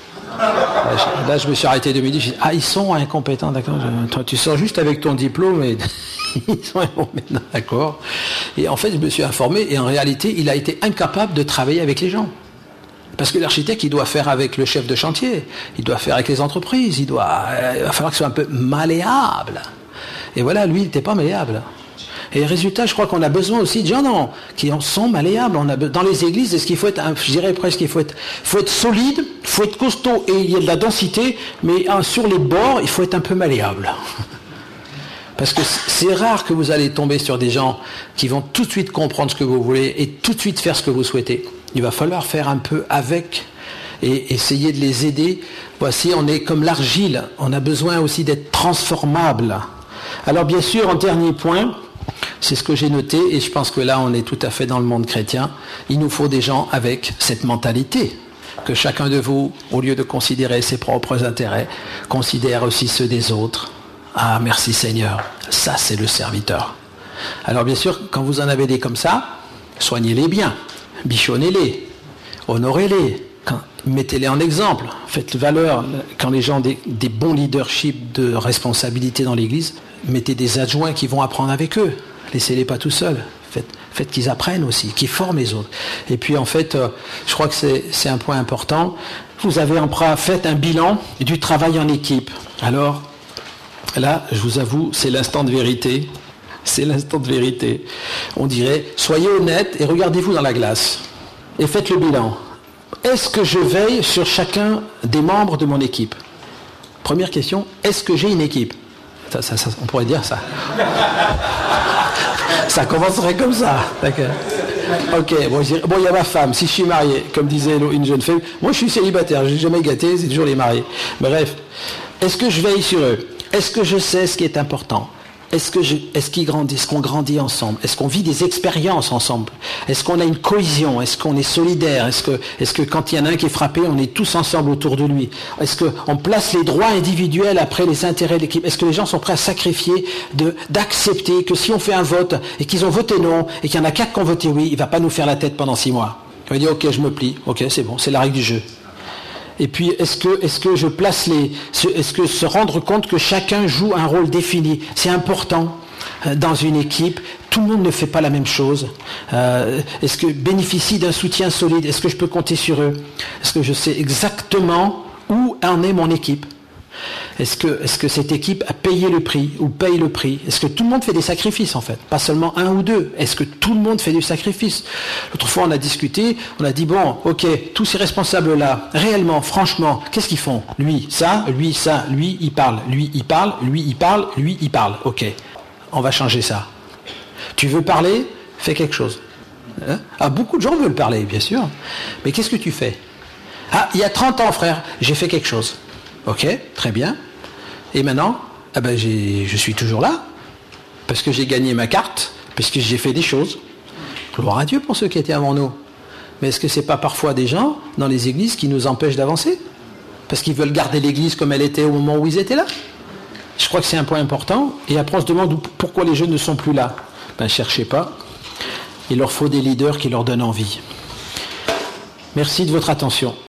Là, je me suis arrêté 2 minutes. Je dis, ils sont incompétents, d'accord. Tu sors juste avec ton diplôme et ils sont incompétents, d'accord. Et en fait, je me suis informé et en réalité, il a été incapable de travailler avec les gens. Parce que l'architecte, il doit faire avec le chef de chantier, il doit faire avec les entreprises, il va falloir qu'il soit un peu malléable. Et voilà, lui, il n'était pas malléable. Et résultat, je crois qu'on a besoin aussi de gens qui sont malléables. Dans les églises, est-ce qu'il faut être, je dirais presque, il faut être solide, il faut être costaud et il y a de la densité, mais sur les bords, il faut être un peu malléable. Parce que c'est rare que vous allez tomber sur des gens qui vont tout de suite comprendre ce que vous voulez et tout de suite faire ce que vous souhaitez. Il va falloir faire un peu avec et essayer de les aider. Voici, on est comme l'argile, on a besoin aussi d'être transformable. Alors bien sûr, en dernier point, c'est ce que j'ai noté, et je pense que là, on est tout à fait dans le monde chrétien. Il nous faut des gens avec cette mentalité, que chacun de vous, au lieu de considérer ses propres intérêts, considère aussi ceux des autres. Ah, merci Seigneur, ça c'est le serviteur. Alors bien sûr, quand vous en avez des comme ça, soignez-les bien, bichonnez-les, honorez-les, mettez-les en exemple, faites valeur. Quand les gens ont des bons leadership de responsabilité dans l'église, mettez des adjoints qui vont apprendre avec eux. Laissez-les pas tout seuls. Faites qu'ils apprennent aussi, qu'ils forment les autres. Et puis en fait, je crois que c'est un point important. Vous avez fait un bilan du travail en équipe. Alors, là, je vous avoue, c'est l'instant de vérité. C'est l'instant de vérité. On dirait, soyez honnêtes et regardez-vous dans la glace. Et faites le bilan. Est-ce que je veille sur chacun des membres de mon équipe? Première question, est-ce que j'ai une équipe? Ça, on pourrait dire ça. Ça commencerait comme ça. D'accord. Ok, il y a ma femme. Si je suis marié, comme disait une jeune femme, moi je suis célibataire, je n'ai jamais gâté, c'est toujours les mariés. Bref, est-ce que je veille sur eux? Est-ce que je sais ce qui est important? Est-ce qu'on grandit ensemble? Est-ce qu'on vit des expériences ensemble? Est-ce qu'on a une cohésion? Est-ce qu'on est solidaire? Est-ce que quand il y en a un qui est frappé, on est tous ensemble autour de lui? Est-ce qu'on place les droits individuels après les intérêts de l'équipe? Est-ce que les gens sont prêts à sacrifier, d'accepter que si on fait un vote et qu'ils ont voté non et qu'il y en a 4 qui ont voté oui, il ne va pas nous faire la tête pendant 6 mois? On va dire ok, je me plie, ok, c'est bon, c'est la règle du jeu. Et puis, est-ce que je place est-ce que se rendre compte que chacun joue un rôle défini, c'est important dans une équipe. Tout le monde ne fait pas la même chose. Est-ce que bénéficie d'un soutien solide? Est-ce que je peux compter sur eux? Est-ce que je sais exactement où en est mon équipe? Est-ce que cette équipe a payé le prix ou paye le prix? Est-ce que tout le monde fait des sacrifices en fait? Pas seulement un ou deux. Est-ce que tout le monde fait du sacrifice? L'autre fois on a discuté, on a dit bon, ok, tous ces responsables-là, réellement, franchement, qu'est-ce qu'ils font? Lui, ça, lui, il parle, lui, il parle, lui, il parle, lui, il parle. Ok, on va changer ça. Tu veux parler? Fais quelque chose. Hein? Ah, beaucoup de gens veulent parler, bien sûr. Mais qu'est-ce que tu fais? Ah, il y a 30 ans, frère, j'ai fait quelque chose. Ok, très bien. Et maintenant, ah ben je suis toujours là, parce que j'ai gagné ma carte, parce que j'ai fait des choses. Gloire à Dieu pour ceux qui étaient avant nous. Mais est-ce que c'est pas parfois des gens dans les églises qui nous empêchent d'avancer? Parce qu'ils veulent garder l'église comme elle était au moment où ils étaient là? Je crois que c'est un point important. Et après on se demande pourquoi les jeunes ne sont plus là. Ben cherchez pas. Il leur faut des leaders qui leur donnent envie. Merci de votre attention.